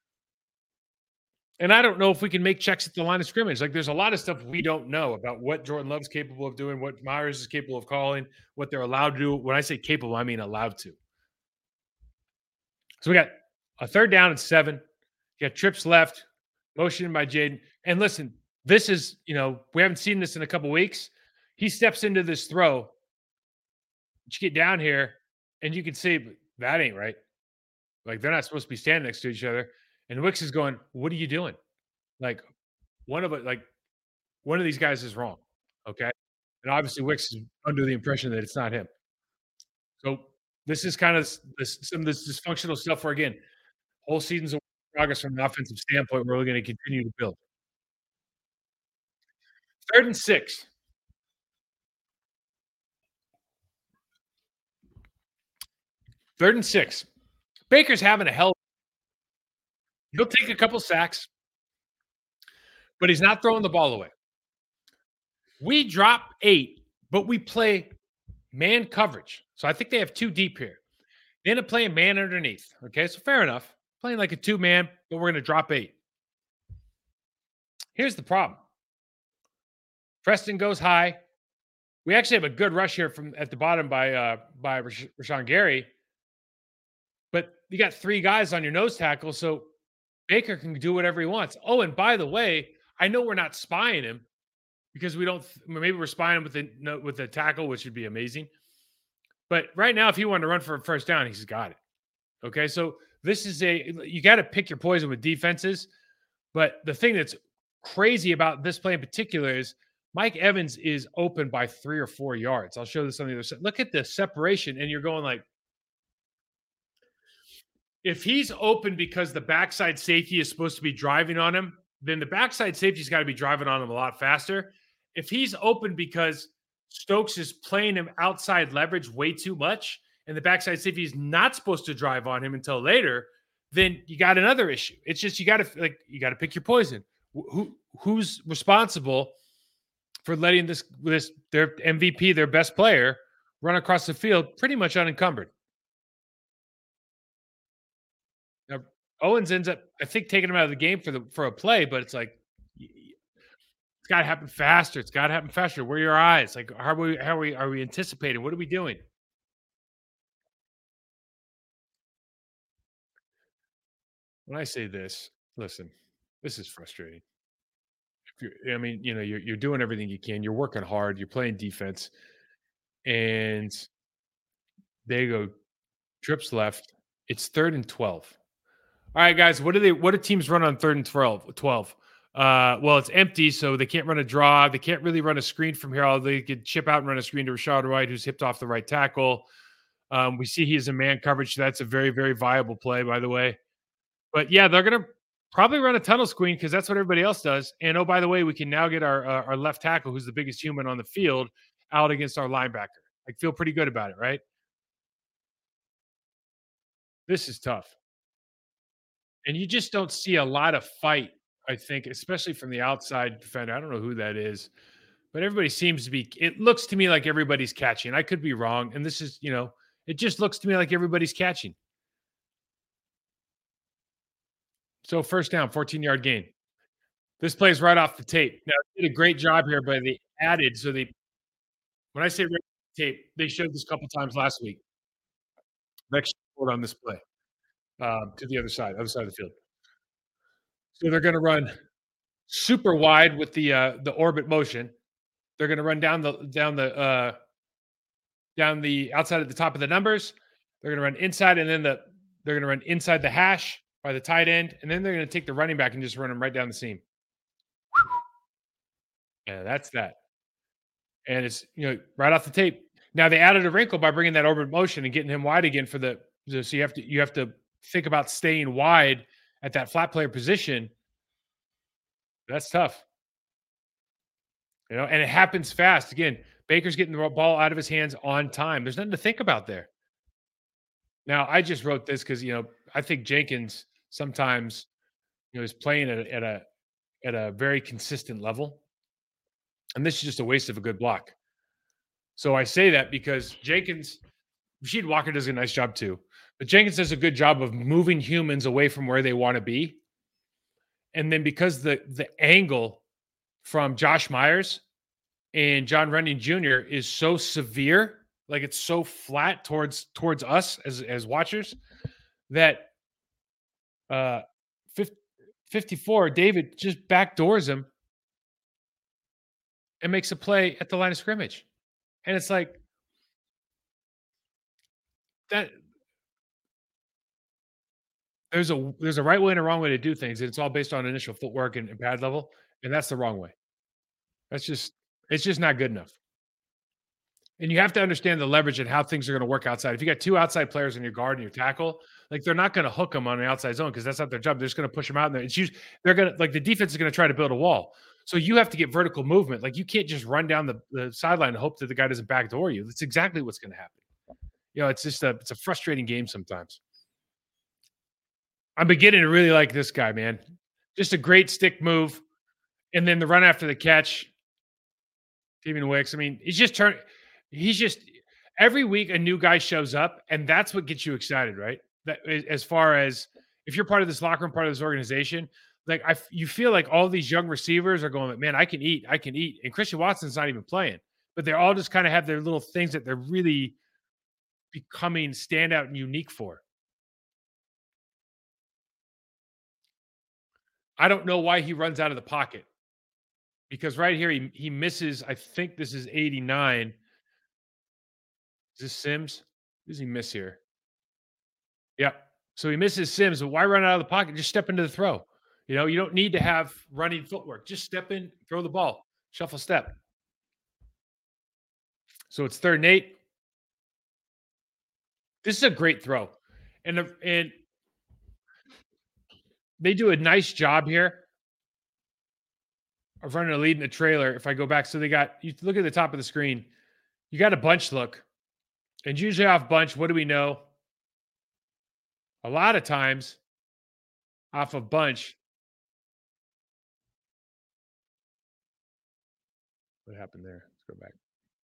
And I don't know if we can make checks at the line of scrimmage. Like there's a lot of stuff we don't know about what Jordan Love's capable of doing, what Myers is capable of calling, what they're allowed to do. When I say capable, I mean allowed to. So we got a 3rd down and 7. You got trips left, motioned by Jaden. And listen, this is, we haven't seen this in a couple weeks. He steps into this throw. You get down here and you can see that ain't right. Like they're not supposed to be standing next to each other. And Wicks is going, what are you doing? Like one of these guys is wrong. Okay. And obviously Wicks is under the impression that it's not him. So this is kind of some of this dysfunctional stuff where, again, whole season's of progress from an offensive standpoint. We're really going to continue to build. 3rd and 6. 3rd and 6. Baker's having a hell. He'll take a couple sacks, but he's not throwing the ball away. We drop 8, but we play man coverage. So I think they have 2 deep here. They end up playing man underneath. Okay, so fair enough. Playing like a 2-man, but we're going to drop 8. Here's the problem. Preston goes high. We actually have a good rush here from at the bottom by Rashawn Gary. But you got 3 guys on your nose tackle, so Baker can do whatever he wants. Oh, and by the way, I know we're not spying him because we don't. Maybe we're spying him with the tackle, which would be amazing. But right now, if he wanted to run for a first down, he's got it. Okay, so this is you got to pick your poison with defenses. But the thing that's crazy about this play in particular is Mike Evans is open by 3 or 4 yards. I'll show this on the other side. Look at the separation, and you're going like, if he's open because the backside safety is supposed to be driving on him, then the backside safety's got to be driving on him a lot faster. If he's open because Stokes is playing him outside leverage way too much, and the backside safety is not supposed to drive on him until later, then you got another issue. It's just you got to pick your poison. Who's responsible for letting their MVP, their best player, run across the field pretty much unencumbered? Now, Owens ends up, I think, taking him out of the game for a play, but it's like it's got to happen faster. It's got to happen faster. Where are your eyes? Like, are we anticipating? What are we doing? When I say this, listen, this is frustrating. You're doing everything you can. You're working hard. You're playing defense, and they go trips left. It's 3rd and 12. All right, guys. What do teams run on 3rd and 12? Well, it's empty, so they can't run a draw. They can't really run a screen from here. Although they could chip out and run a screen to Rashad White, who's hipped off the right tackle. We see he's in man coverage. So that's a very, very viable play, by the way. But yeah, they're going to probably run a tunnel screen because that's what everybody else does. And oh, by the way, we can now get our left tackle, who's the biggest human on the field, out against our linebacker. I feel pretty good about it, right? This is tough. And you just don't see a lot of fight, I think, especially from the outside defender. I don't know who that is, but everybody seems to be. It looks to me like everybody's catching. I could be wrong. And this is, it just looks to me like everybody's catching. So first down, 14-yard gain. This plays right off the tape. Now, they did a great job here, but they added. So when I say right off the tape, they showed this a couple times last week. Next on this play to the other side of the field. So they're going to run super wide with the orbit motion. They're going to run down the outside at the top of the numbers. They're going to run inside, and then they're going to run inside the hash by the tight end, and then they're going to take the running back and just run him right down the seam. Yeah, that's that. And it's right off the tape. Now they added a wrinkle by bringing that orbit motion and getting him wide again for the. So you have to think about staying wide at that flat player position. That's tough. And it happens fast. Again, Baker's getting the ball out of his hands on time. There's nothing to think about there. Now, I just wrote this because, I think Jenkins sometimes, is playing at a very consistent level. And this is just a waste of a good block. So I say that because Rasheed Walker does a nice job too. But Jenkins does a good job of moving humans away from where they want to be. And then because the angle from Josh Myers and John Runyon Jr. is so severe, like it's so flat towards us as watchers, that 54, David just backdoors him and makes a play at the line of scrimmage. And it's like that. There's a right way and a wrong way to do things. And it's all based on initial footwork and pad level. And that's the wrong way. It's just not good enough. And you have to understand the leverage and how things are going to work outside. If you got 2 outside players in your guard and your tackle, like they're not going to hook them on the outside zone because that's not their job. They're just going to push them out in there. They're going to, like, the defense is going to try to build a wall. So you have to get vertical movement. Like, you can't just run down the sideline and hope that the guy doesn't backdoor you. That's exactly what's going to happen. It's just it's a frustrating game sometimes. I'm beginning to really like this guy, man. Just a great stick move, and then the run after the catch. Stephen Wicks. I mean, he's just every week a new guy shows up, and that's what gets you excited, right? That as far as if you're part of this locker room, part of this organization, like you feel like all these young receivers are going, man, I can eat, and Christian Watson's not even playing, but they all just kind of have their little things that they're really becoming standout and unique for. I don't know why he runs out of the pocket. Because right here, he misses, I think this is 89. Is this Sims? Who does he miss here? Yeah. So he misses Sims, but why run out of the pocket? Just step into the throw. You don't need to have running footwork. Just step in, throw the ball, shuffle step. So it's 3rd and 8. This is a great throw. And they do a nice job here of running a lead in the trailer. If I go back, so you look at the top of the screen, you got a bunch look. And usually off bunch, what do we know? A lot of times off of bunch. What happened there? Let's go back.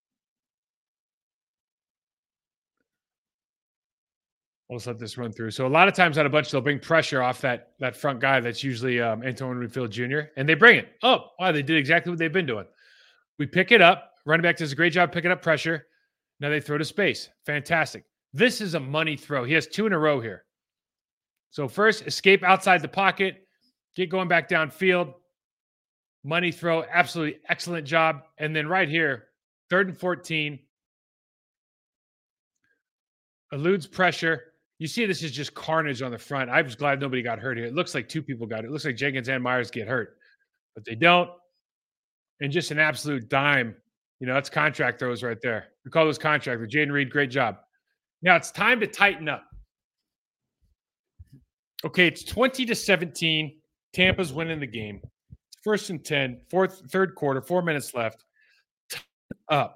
Let's let this run through. So a lot of times out of bunch, they'll bring pressure off that front guy. That's usually Antoine Winfield Jr. And they bring it. Oh, wow, they did exactly what they've been doing. We pick it up. Running back does a great job picking up pressure. Now they throw to space. Fantastic. This is a money throw. He has 2 in a row here. So first, escape outside the pocket, get going back downfield. Money throw, absolutely excellent job. And then right here, 3rd and 14. Eludes pressure. You see this is just carnage on the front. I was glad nobody got hurt here. It looks like 2 people got it. It looks like Jenkins and Myers get hurt, but they don't. And just an absolute dime. That's contract throws right there. We call those contract. Jaden Reed, great job. Now it's time to tighten up. Okay, it's 20-17. Tampa's winning the game. It's 1st and 10, 3rd quarter, 4 minutes left. Up.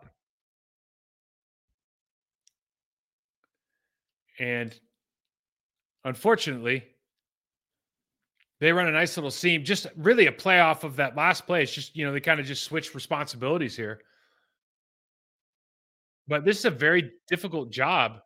And unfortunately, they run a nice little seam, just really a play off of that last play. It's just, they kind of just switch responsibilities here. But this is a very difficult job.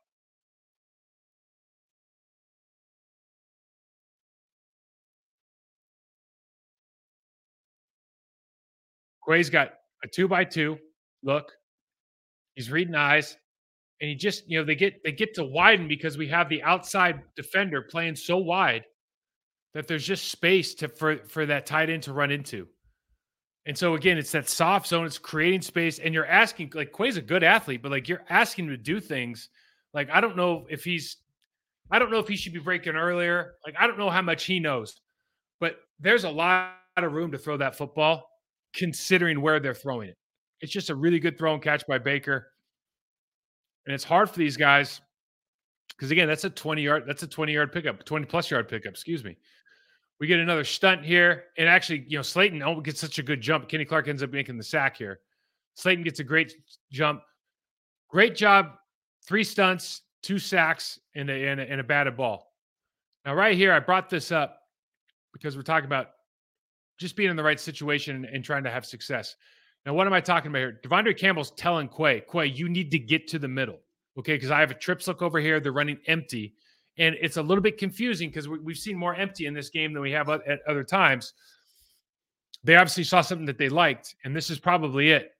Quay's got a 2-by-2 look. He's reading eyes. And he just, they get to widen because we have the outside defender playing so wide that there's just space for that tight end to run into. And so again, it's that soft zone. It's creating space, and you're asking, like, Quay's a good athlete, but like you're asking him to do things. Like I don't know if he should be breaking earlier. Like I don't know how much he knows, but there's a lot of room to throw that football, considering where they're throwing it. It's just a really good throw and catch by Baker. And it's hard for these guys because, again, that's a 20-yard pickup, 20-plus yard pickup, excuse me. We get another stunt here. And actually, Slayton gets such a good jump. Kenny Clark ends up making the sack here. Slayton gets a great jump. Great job. 3 stunts, 2 sacks, and a batted ball. Now, right here, I brought this up because we're talking about just being in the right situation and trying to have success. Now, what am I talking about here? Devondre Campbell's telling Quay, you need to get to the middle, okay? Because I have a trips look over here. They're running empty. And it's a little bit confusing because we've seen more empty in this game than we have at other times. They obviously saw something that they liked, and this is probably it.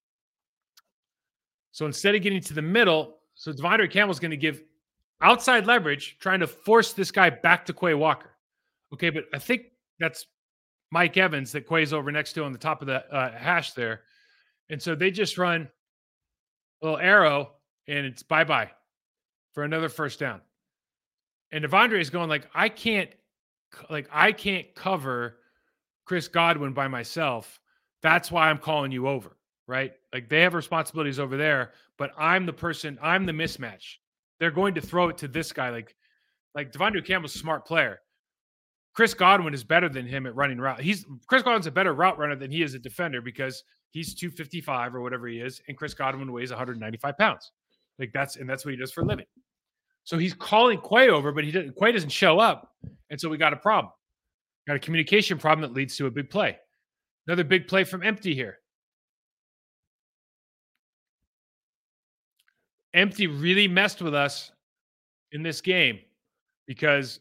So instead of getting to the middle, so Devondre Campbell's going to give outside leverage, trying to force this guy back to Quay Walker. Okay, but I think that's Mike Evans that Quay's over next to on the top of the hash there. And so they just run a little arrow, and it's bye-bye for another first down. And Devondre is going I can't cover Chris Godwin by myself. That's why I'm calling you over, right? Like they have responsibilities over there, but I'm the mismatch. They're going to throw it to this guy. Like Devondre Campbell's a smart player. Chris Godwin is better than him at running route. Chris Godwin's a better route runner than he is a defender because he's 255 or whatever he is, and Chris Godwin weighs 195 pounds. That's what he does for a living. So he's calling Quay over, but Quay doesn't show up. And so we got a problem. Got a communication problem that leads to a big play. Another big play from Empty here. Empty really messed with us in this game because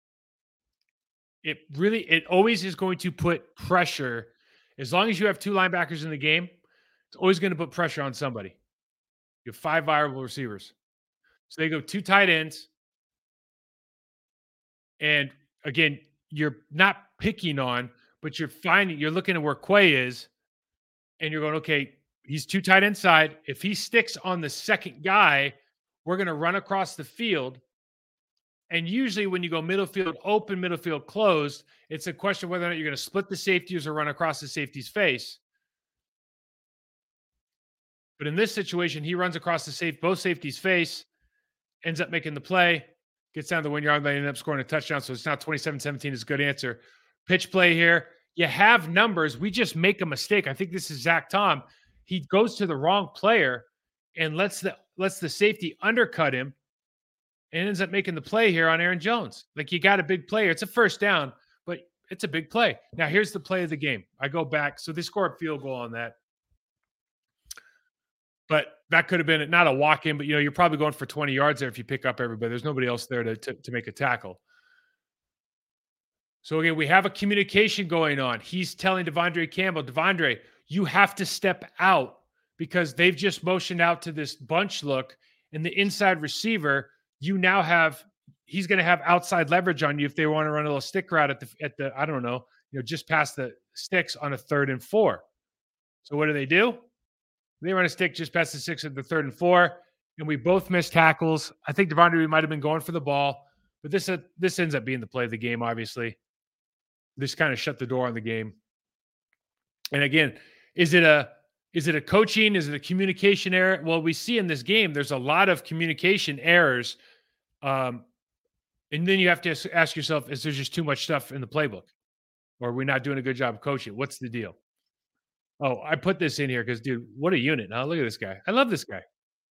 it always is going to put pressure. As long as you have two linebackers in the game, it's always going to put pressure on somebody. You have 5 viable receivers. So they go 2 tight ends. And again, you're not picking on, but you're looking at where Quay is, and you're going, okay, he's 2 tight end side. If he sticks on the second guy, we're going to run across the field. And usually when you go middle field open, middle field closed, it's a question of whether or not you're going to split the safeties or run across the safety's face. But in this situation, he runs across both safeties' face, ends up making the play, gets down the 1 yard line, ends up scoring a touchdown. So it's now 27-17 is a good answer. Pitch play here. You have numbers. We just make a mistake. I think this is Zach Tom. He goes to the wrong player and lets the safety undercut him and ends up making the play here on Aaron Jones. You got a big player. It's a first down, but it's a big play. Now, here's the play of the game. I go back. So they scored a field goal on that. But that could have been not a walk-in, but you're probably going for 20 yards there if you pick up everybody. There's nobody else there to make a tackle. So again, we have a communication going on. He's telling Devondre Campbell, Devondre, you have to step out because they've just motioned out to this bunch look, and the inside receiver, he's going to have outside leverage on you if they want to run a little stick route at the I don't know, just past the sticks on a 3rd and 4. So what do? They run a stick just past the 6 at the 3rd and 4, and we both missed tackles. I think Devondre might have been going for the ball, but this ends up being the play of the game, obviously. This kind of shut the door on the game. And again, is it a coaching? Is it a communication error? Well, we see in this game, there's a lot of communication errors. And then you have to ask yourself, is there just too much stuff in the playbook? Or are we not doing a good job of coaching? What's the deal? Oh, I put this in here because, dude, what a unit. Now look at this guy. I love this guy.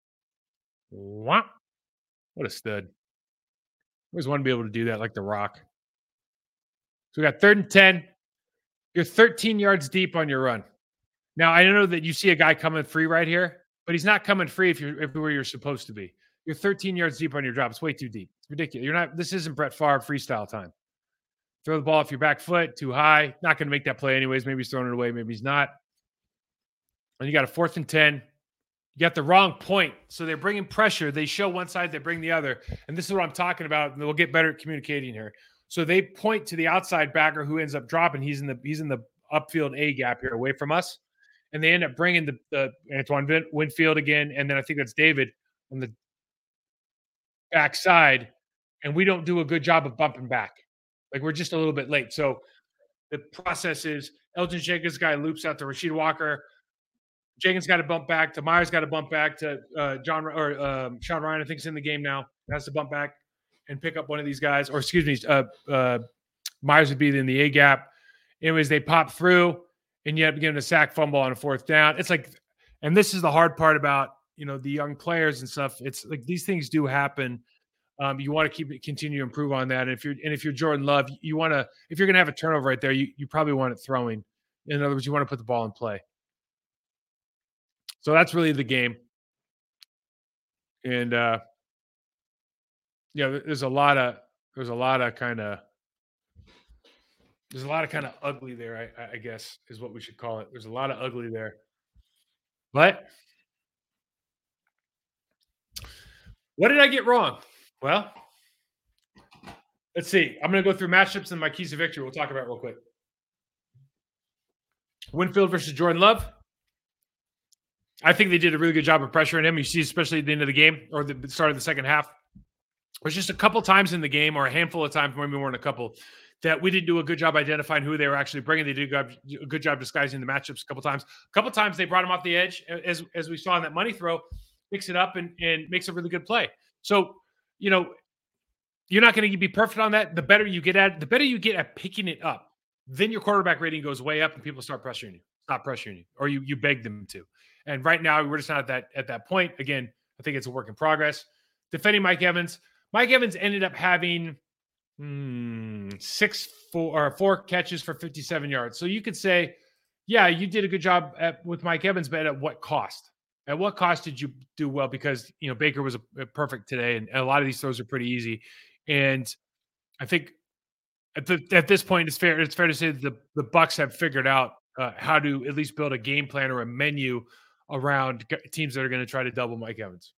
What a stud. I always want to be able to do that like The Rock. So we got 3rd and 10. You're 13 yards deep on your run. Now, I know that you see a guy coming free right here, but he's not coming free if you're everywhere you're supposed to be. You're 13 yards deep on your drop. It's way too deep. It's ridiculous. This isn't Brett Favre freestyle time. Throw the ball off your back foot, too high. Not going to make that play anyways. Maybe he's throwing it away. Maybe he's not. And you got a 4th and 10. You got the wrong point. So they're bringing pressure. They show one side, they bring the other. And this is what I'm talking about. And we'll get better at communicating here. So they point to the outside backer who ends up dropping. He's in the upfield A gap here away from us. And they end up bringing the Antoine Winfield again. And then I think that's David on the backside. And we don't do a good job of bumping back. We're just a little bit late. So the process is Elgton Jenkins guy loops out to Rashid Walker. Jenkins got to bump back. To Myers got to bump back to Sean Ryan. I think is in the game now. Has to bump back and pick up one of these guys. Or excuse me, Myers would be in the A gap. Anyways, they pop through, and you have to give him a sack fumble on a 4th down. It's and this is the hard part about the young players and stuff. It's these things do happen. You want to continue to improve on that. And if you're Jordan Love, if you're going to have a turnover right there, you probably want it throwing. In other words, you want to put the ball in play. So that's really the game. And there's a lot of kind of ugly there, I guess is what we should call it. There's a lot of ugly there. But what did I get wrong? Well, let's see. I'm going to go through matchups and my keys to victory. We'll talk about it real quick. Winfield versus Jordan Love. I think they did a really good job of pressuring him. You see, especially at the end of the game or the start of the second half. There's just a couple times in the game, or a handful of times, maybe more than a couple, that we didn't do a good job identifying who they were actually bringing. They did a good job disguising the matchups a couple times. A couple times they brought him off the edge, as we saw in that money throw, picks it up and makes a really good play. So, you're not going to be perfect on that. The better you get at picking it up, then your quarterback rating goes way up and people stop pressuring you, or you beg them to. And right now, we're just not at that point. Again, I think it's a work in progress. Defending Mike Evans ended up having 4 catches for 57 yards. So you could say, yeah, you did a good job with Mike Evans, but at what cost? At what cost did you do well? Because, Baker was perfect today, and a lot of these throws are pretty easy. And I think at this point, it's fair to say that the Bucs have figured out how to at least build a game plan or a menu around teams that are going to try to double Mike Evans.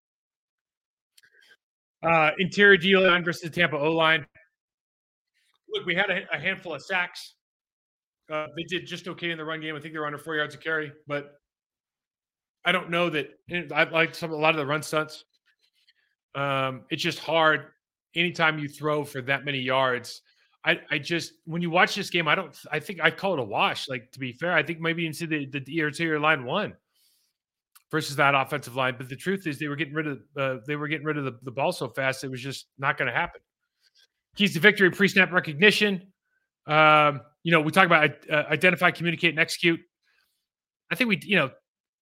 Interior D-line versus the Tampa O-line. Look, we had a handful of sacks. They did just okay in the run game. I think they were under 4 yards a carry, but I don't know that I like a lot of the run stunts. It's just hard anytime you throw for that many yards. I just, when you watch this game, I think I'd call it a wash. Like, to be fair, I think maybe you see the interior line won versus that offensive line. But the truth is, they were getting rid of the ball so fast, it was just not going to happen. Keys to victory: pre-snap recognition. We talk about identify, communicate, and execute. I think a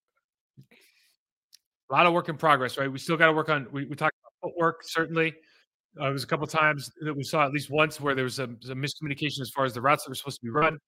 lot of work in progress, right? We still got to work on. We talked about footwork, certainly. There was a couple of times that we saw, at least once, where there was a miscommunication as far as the routes that were supposed to be run.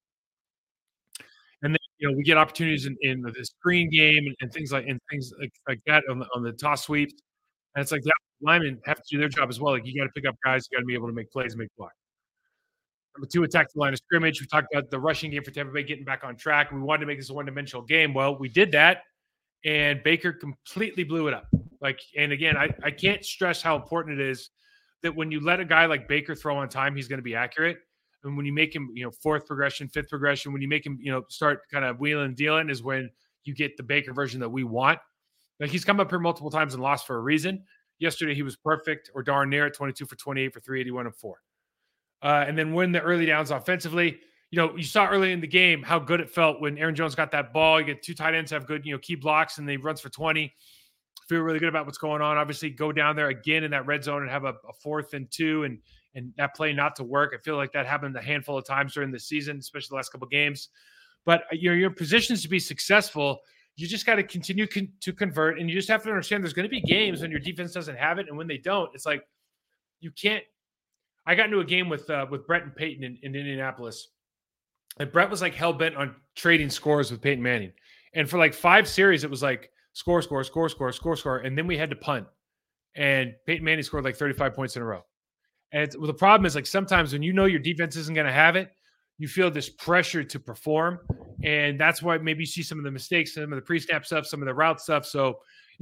And then, we get opportunities in the screen game and things like that on the toss sweeps. And it's like the linemen have to do their job as well. Like, you got to pick up guys, you got to be able to make plays and make blocks. Number 2, attack the line of scrimmage. We talked about the rushing game for Tampa Bay getting back on track. We wanted to make this a one-dimensional game. Well, we did that, and Baker completely blew it up. And again, I can't stress how important it is that when you let a guy like Baker throw on time, he's going to be accurate. And when you make him, 4th progression, 5th progression, when you make him, start kind of wheeling and dealing, is when you get the Baker version that we want. Like, he's come up here multiple times and lost for a reason. Yesterday, he was perfect or darn near it, 22 for 28 for 381 and 4. And then win the early downs offensively. You saw early in the game how good it felt when Aaron Jones got that ball. You get 2 tight ends have good, key blocks, and they runs for 20. Feel really good about what's going on. Obviously, go down there again in that red zone and have a 4th and 2 and that play not to work. I feel like that happened a handful of times during the season, especially the last couple of games. But your positions to be successful, you just got to continue to convert, and you just have to understand there's going to be games when your defense doesn't have it, and when they don't, it's like you can't. I got into a game with Brett and Peyton in Indianapolis, and Brett was like hell bent on trading scores with Peyton Manning, and for like 5 series, it was like score, and then we had to punt, and Peyton Manning scored like 35 points in a row. And the problem is, like, sometimes when your defense isn't going to have it, you feel this pressure to perform, and that's why maybe you see some of the mistakes, some of the pre-snap stuff, some of the route stuff. So,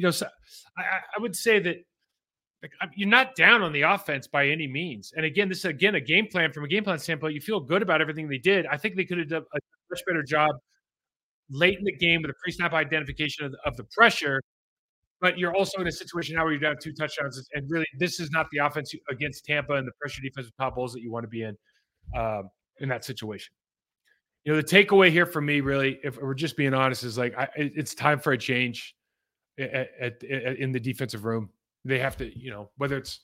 I would say that, like, you're not down on the offense by any means. And again, this is a game plan. From a game plan standpoint, you feel good about everything they did. I think they could have done a much better job late in the game with the pre-snap identification of the pressure. But you're also in a situation now where you're down 2 touchdowns, and really, this is not the offense against Tampa and the pressure defensive top bowls that you want to be in that situation. The takeaway here for me, really, if we're just being honest, is like it's time for a change in the defensive room. They have to, whether it's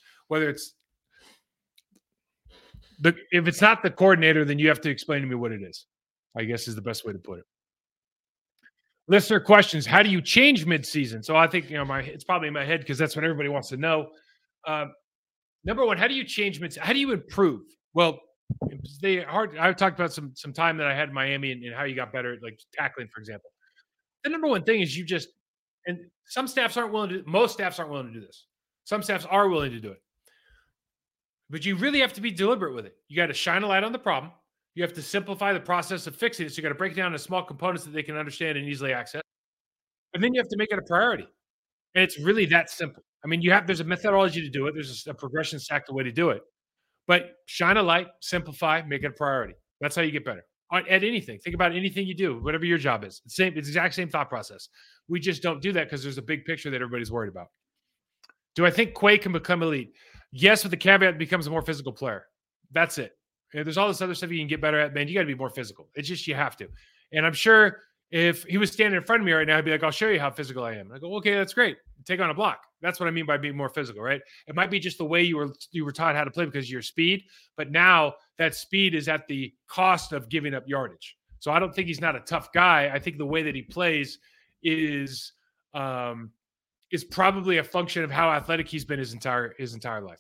if it's not the coordinator, then you have to explain to me what it is, I guess, is the best way to put it. Listener questions: how do you change midseason? So I think it's probably in my head because that's what everybody wants to know. Number 1, how do you change midseason? How do you improve? Well, I talked about some time that I had in Miami and how you got better at, like, tackling, for example. The number 1 thing is and some staffs aren't willing to. Most staffs aren't willing to do this. Some staffs are willing to do it, but you really have to be deliberate with it. You got to shine a light on the problem. You have to simplify the process of fixing it. So you got to break it down into small components that they can understand and easily access. And then you have to make it a priority. And it's really that simple. I mean, there's a methodology to do it. There's a progression stacked way to do it. But shine a light, simplify, make it a priority. That's how you get better at anything. Think about anything you do, whatever your job is. It's the exact same thought process. We just don't do that because there's a big picture that everybody's worried about. Do I think Quay can become elite? Yes, with the caveat, it becomes a more physical player. That's it. There's all this other stuff you can get better at, man. You got to be more physical. It's just, you have to. And I'm sure if he was standing in front of me right now, he'd be like, I'll show you how physical I am. I go, okay, that's great. Take on a block. That's what I mean by being more physical, right? It might be just the way you were taught how to play because of your speed, but now that speed is at the cost of giving up yardage. So I don't think he's not a tough guy. I think the way that he plays is is probably a function of how athletic he's been his entire life.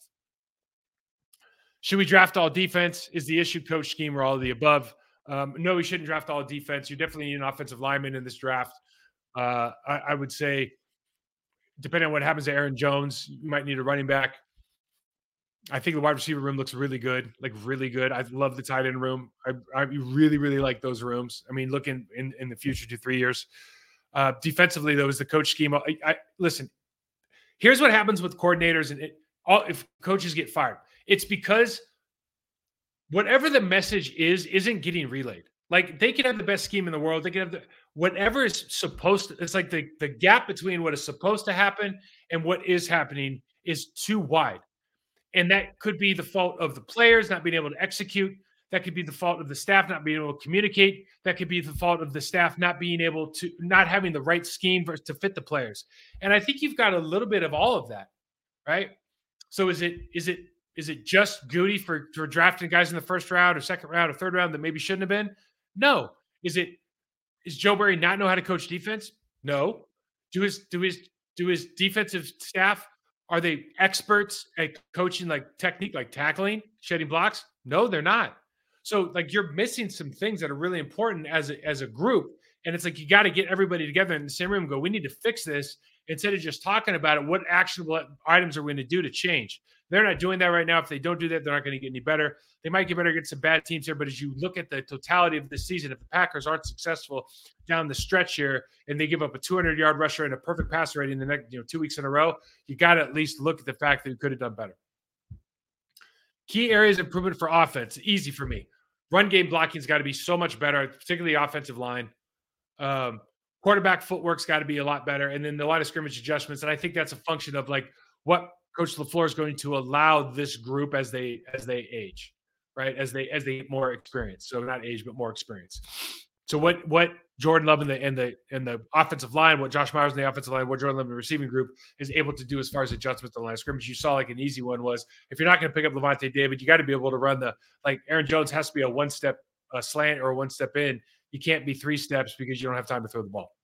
Should we draft all defense? Is the issue coach scheme or all of the above? No, we shouldn't draft all defense. You definitely need an offensive lineman in this draft. I would say, depending on what happens to Aaron Jones, you might need a running back. I think the wide receiver room looks really good, like really good. I love the tight end room. I really, really like those rooms. I mean, looking in the future to 3 years. Defensively, though, is the coach scheme. Listen, here's what happens with coordinators and if coaches get fired. It's because whatever the message isn't getting relayed. Like, they can have the best scheme in the world. They can have whatever is supposed to. It's like the gap between what is supposed to happen and what is happening is too wide. And that could be the fault of the players not being able to execute. That could be the fault of the staff not being able to communicate. That could be the fault of the staff not having the right scheme to fit the players. And I think you've got a little bit of all of that, right? So is it just Goody for drafting guys in the first round or second round or third round that maybe shouldn't have been? No. Is Joe Barry not know how to coach defense? No. Do his defensive staff, are they experts at coaching like technique, like tackling, shedding blocks? No, they're not. So like you're missing some things that are really important as a group. And it's like you got to get everybody together in the same room and go, we need to fix this. Instead of just talking about it, what actionable items are we going to do to change? They're not doing that right now. If they don't do that, they're not going to get any better. They might get better against some bad teams here, but as you look at the totality of the season, if the Packers aren't successful down the stretch here and they give up a 200-yard rusher and a perfect passer rating the next 2 weeks in a row, you got to at least look at the fact that we could have done better. Key areas of improvement for offense, easy for me. Run game blocking's got to be so much better, particularly offensive line. Quarterback footwork's got to be a lot better, and then the line of scrimmage adjustments. And I think that's a function of like what Coach LaFleur is going to allow this group as they age, right? As they get more experience. So not age, but more experience. So what Jordan Love and the offensive line, what Josh Myers in the offensive line, what Jordan Love in the receiving group is able to do as far as adjustments to the line of scrimmage. You saw like an easy one was if you're not going to pick up Levante David, you got to be able to run Aaron Jones has to be a one-step slant or a one-step in. You can't be 3 steps because you don't have time to throw the ball.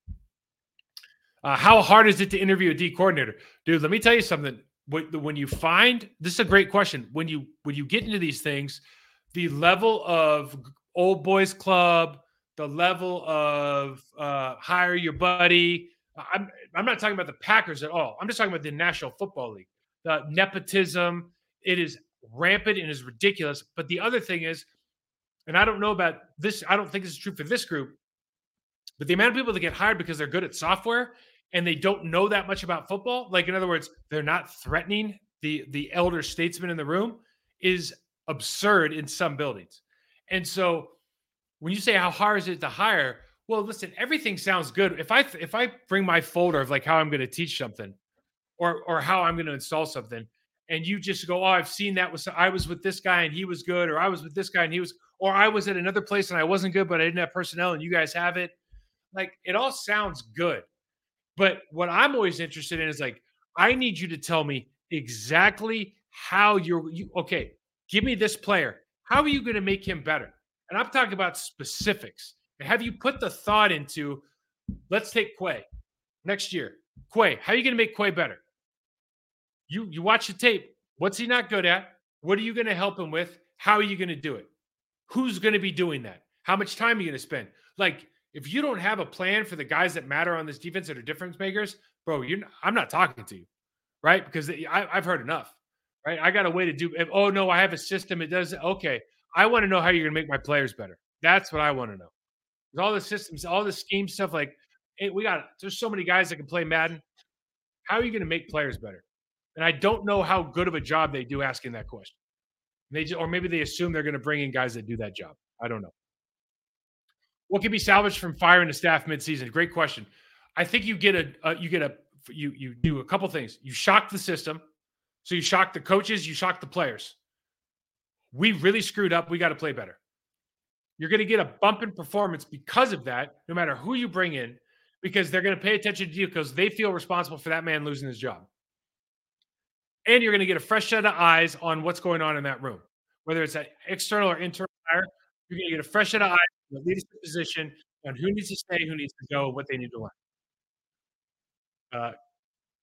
How hard is it to interview a D coordinator? Dude, let me tell you something. When you find – this is a great question. When you get into these things, the level of old boys club, the level of hire your buddy – I'm not talking about the Packers at all. I'm just talking about the National Football League. The nepotism, it is rampant and is ridiculous. But the other thing is, and I don't know about this, I don't think this is true for this group, but the amount of people that get hired because they're good at software and they don't know that much about football, like in other words, they're not threatening the elder statesman in the room, is absurd in some buildings. And so when you say how hard is it to hire, well, listen, everything sounds good. If I bring my folder of like how I'm going to teach something or how I'm going to install something, and you just go, oh, I've seen that. I was with this guy and he was good, or I was with this guy and he was, or I was at another place and I wasn't good, but I didn't have personnel and you guys have it. Like, it all sounds good. But what I'm always interested in is like, I need you to tell me exactly how okay, give me this player. How are you going to make him better? And I'm talking about specifics. And have you put the thought into, let's take Quay next year. Quay, how are you going to make Quay better? You watch the tape. What's he not good at? What are you going to help him with? How are you going to do it? Who's going to be doing that? How much time are you going to spend? Like, if you don't have a plan for the guys that matter on this defense that are difference makers, bro, I'm not talking to you, right? Because I've heard enough, right? I got a way to do. Oh no, I have a system. It does. Okay, I want to know how you're going to make my players better. That's what I want to know. All the systems, all the scheme stuff. Like, hey, there's so many guys that can play Madden. How are you going to make players better? And I don't know how good of a job they do asking that question. Or maybe they assume they're going to bring in guys that do that job. I don't know. What can be salvaged from firing the staff midseason? Great question. I think you do a couple things. You shock the system. So you shock the coaches, you shock the players. We really screwed up. We got to play better. You're going to get a bump in performance because of that, no matter who you bring in, because they're going to pay attention to you because they feel responsible for that man losing his job. And you're going to get a fresh set of eyes on what's going on in that room. Whether it's an external or internal hire, you're going to get a fresh set of eyes in the leadership position on who needs to stay, who needs to go, what they need to learn.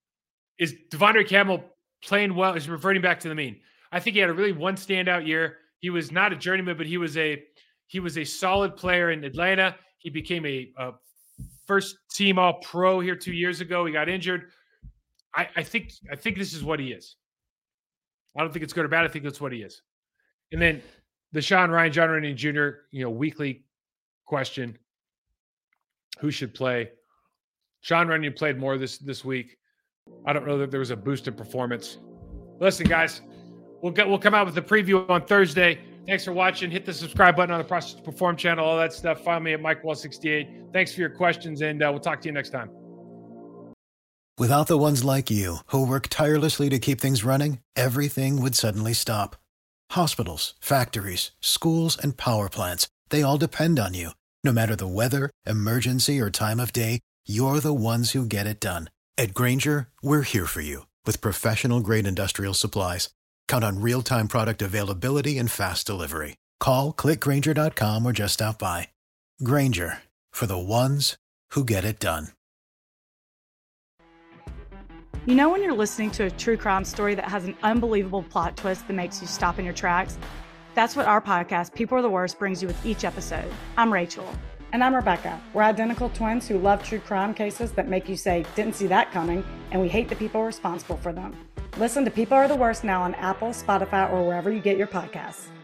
is Devondre Campbell playing well? Is reverting back to the mean? I think he had a really one standout year. He was not a journeyman, but he was a solid player in Atlanta. He became a first team All Pro here 2 years ago. He got injured. I think this is what he is. I don't think it's good or bad. I think that's what he is. And then the John Runyan Jr. Weekly question: who should play? Sean Runyan played more this week. I don't know that there was a boost in performance. Listen, guys, we'll come out with a preview on Thursday. Thanks for watching. Hit the subscribe button on the Process to Perform channel, all that stuff. Find me at MikeWall68. Thanks for your questions, and we'll talk to you next time. Without the ones like you, who work tirelessly to keep things running, everything would suddenly stop. Hospitals, factories, schools, and power plants, they all depend on you. No matter the weather, emergency, or time of day, you're the ones who get it done. At Grainger, we're here for you with professional-grade industrial supplies. Count on real-time product availability and fast delivery. Call, click Grainger.com, or just stop by. Grainger, for the ones who get it done. You know when you're listening to a true crime story that has an unbelievable plot twist that makes you stop in your tracks? That's what our podcast, People Are the Worst, brings you with each episode. I'm Rachel. And I'm Rebecca. We're identical twins who love true crime cases that make you say, didn't see that coming, and we hate the people responsible for them. Listen to People Are the Worst now on Apple, Spotify, or wherever you get your podcasts.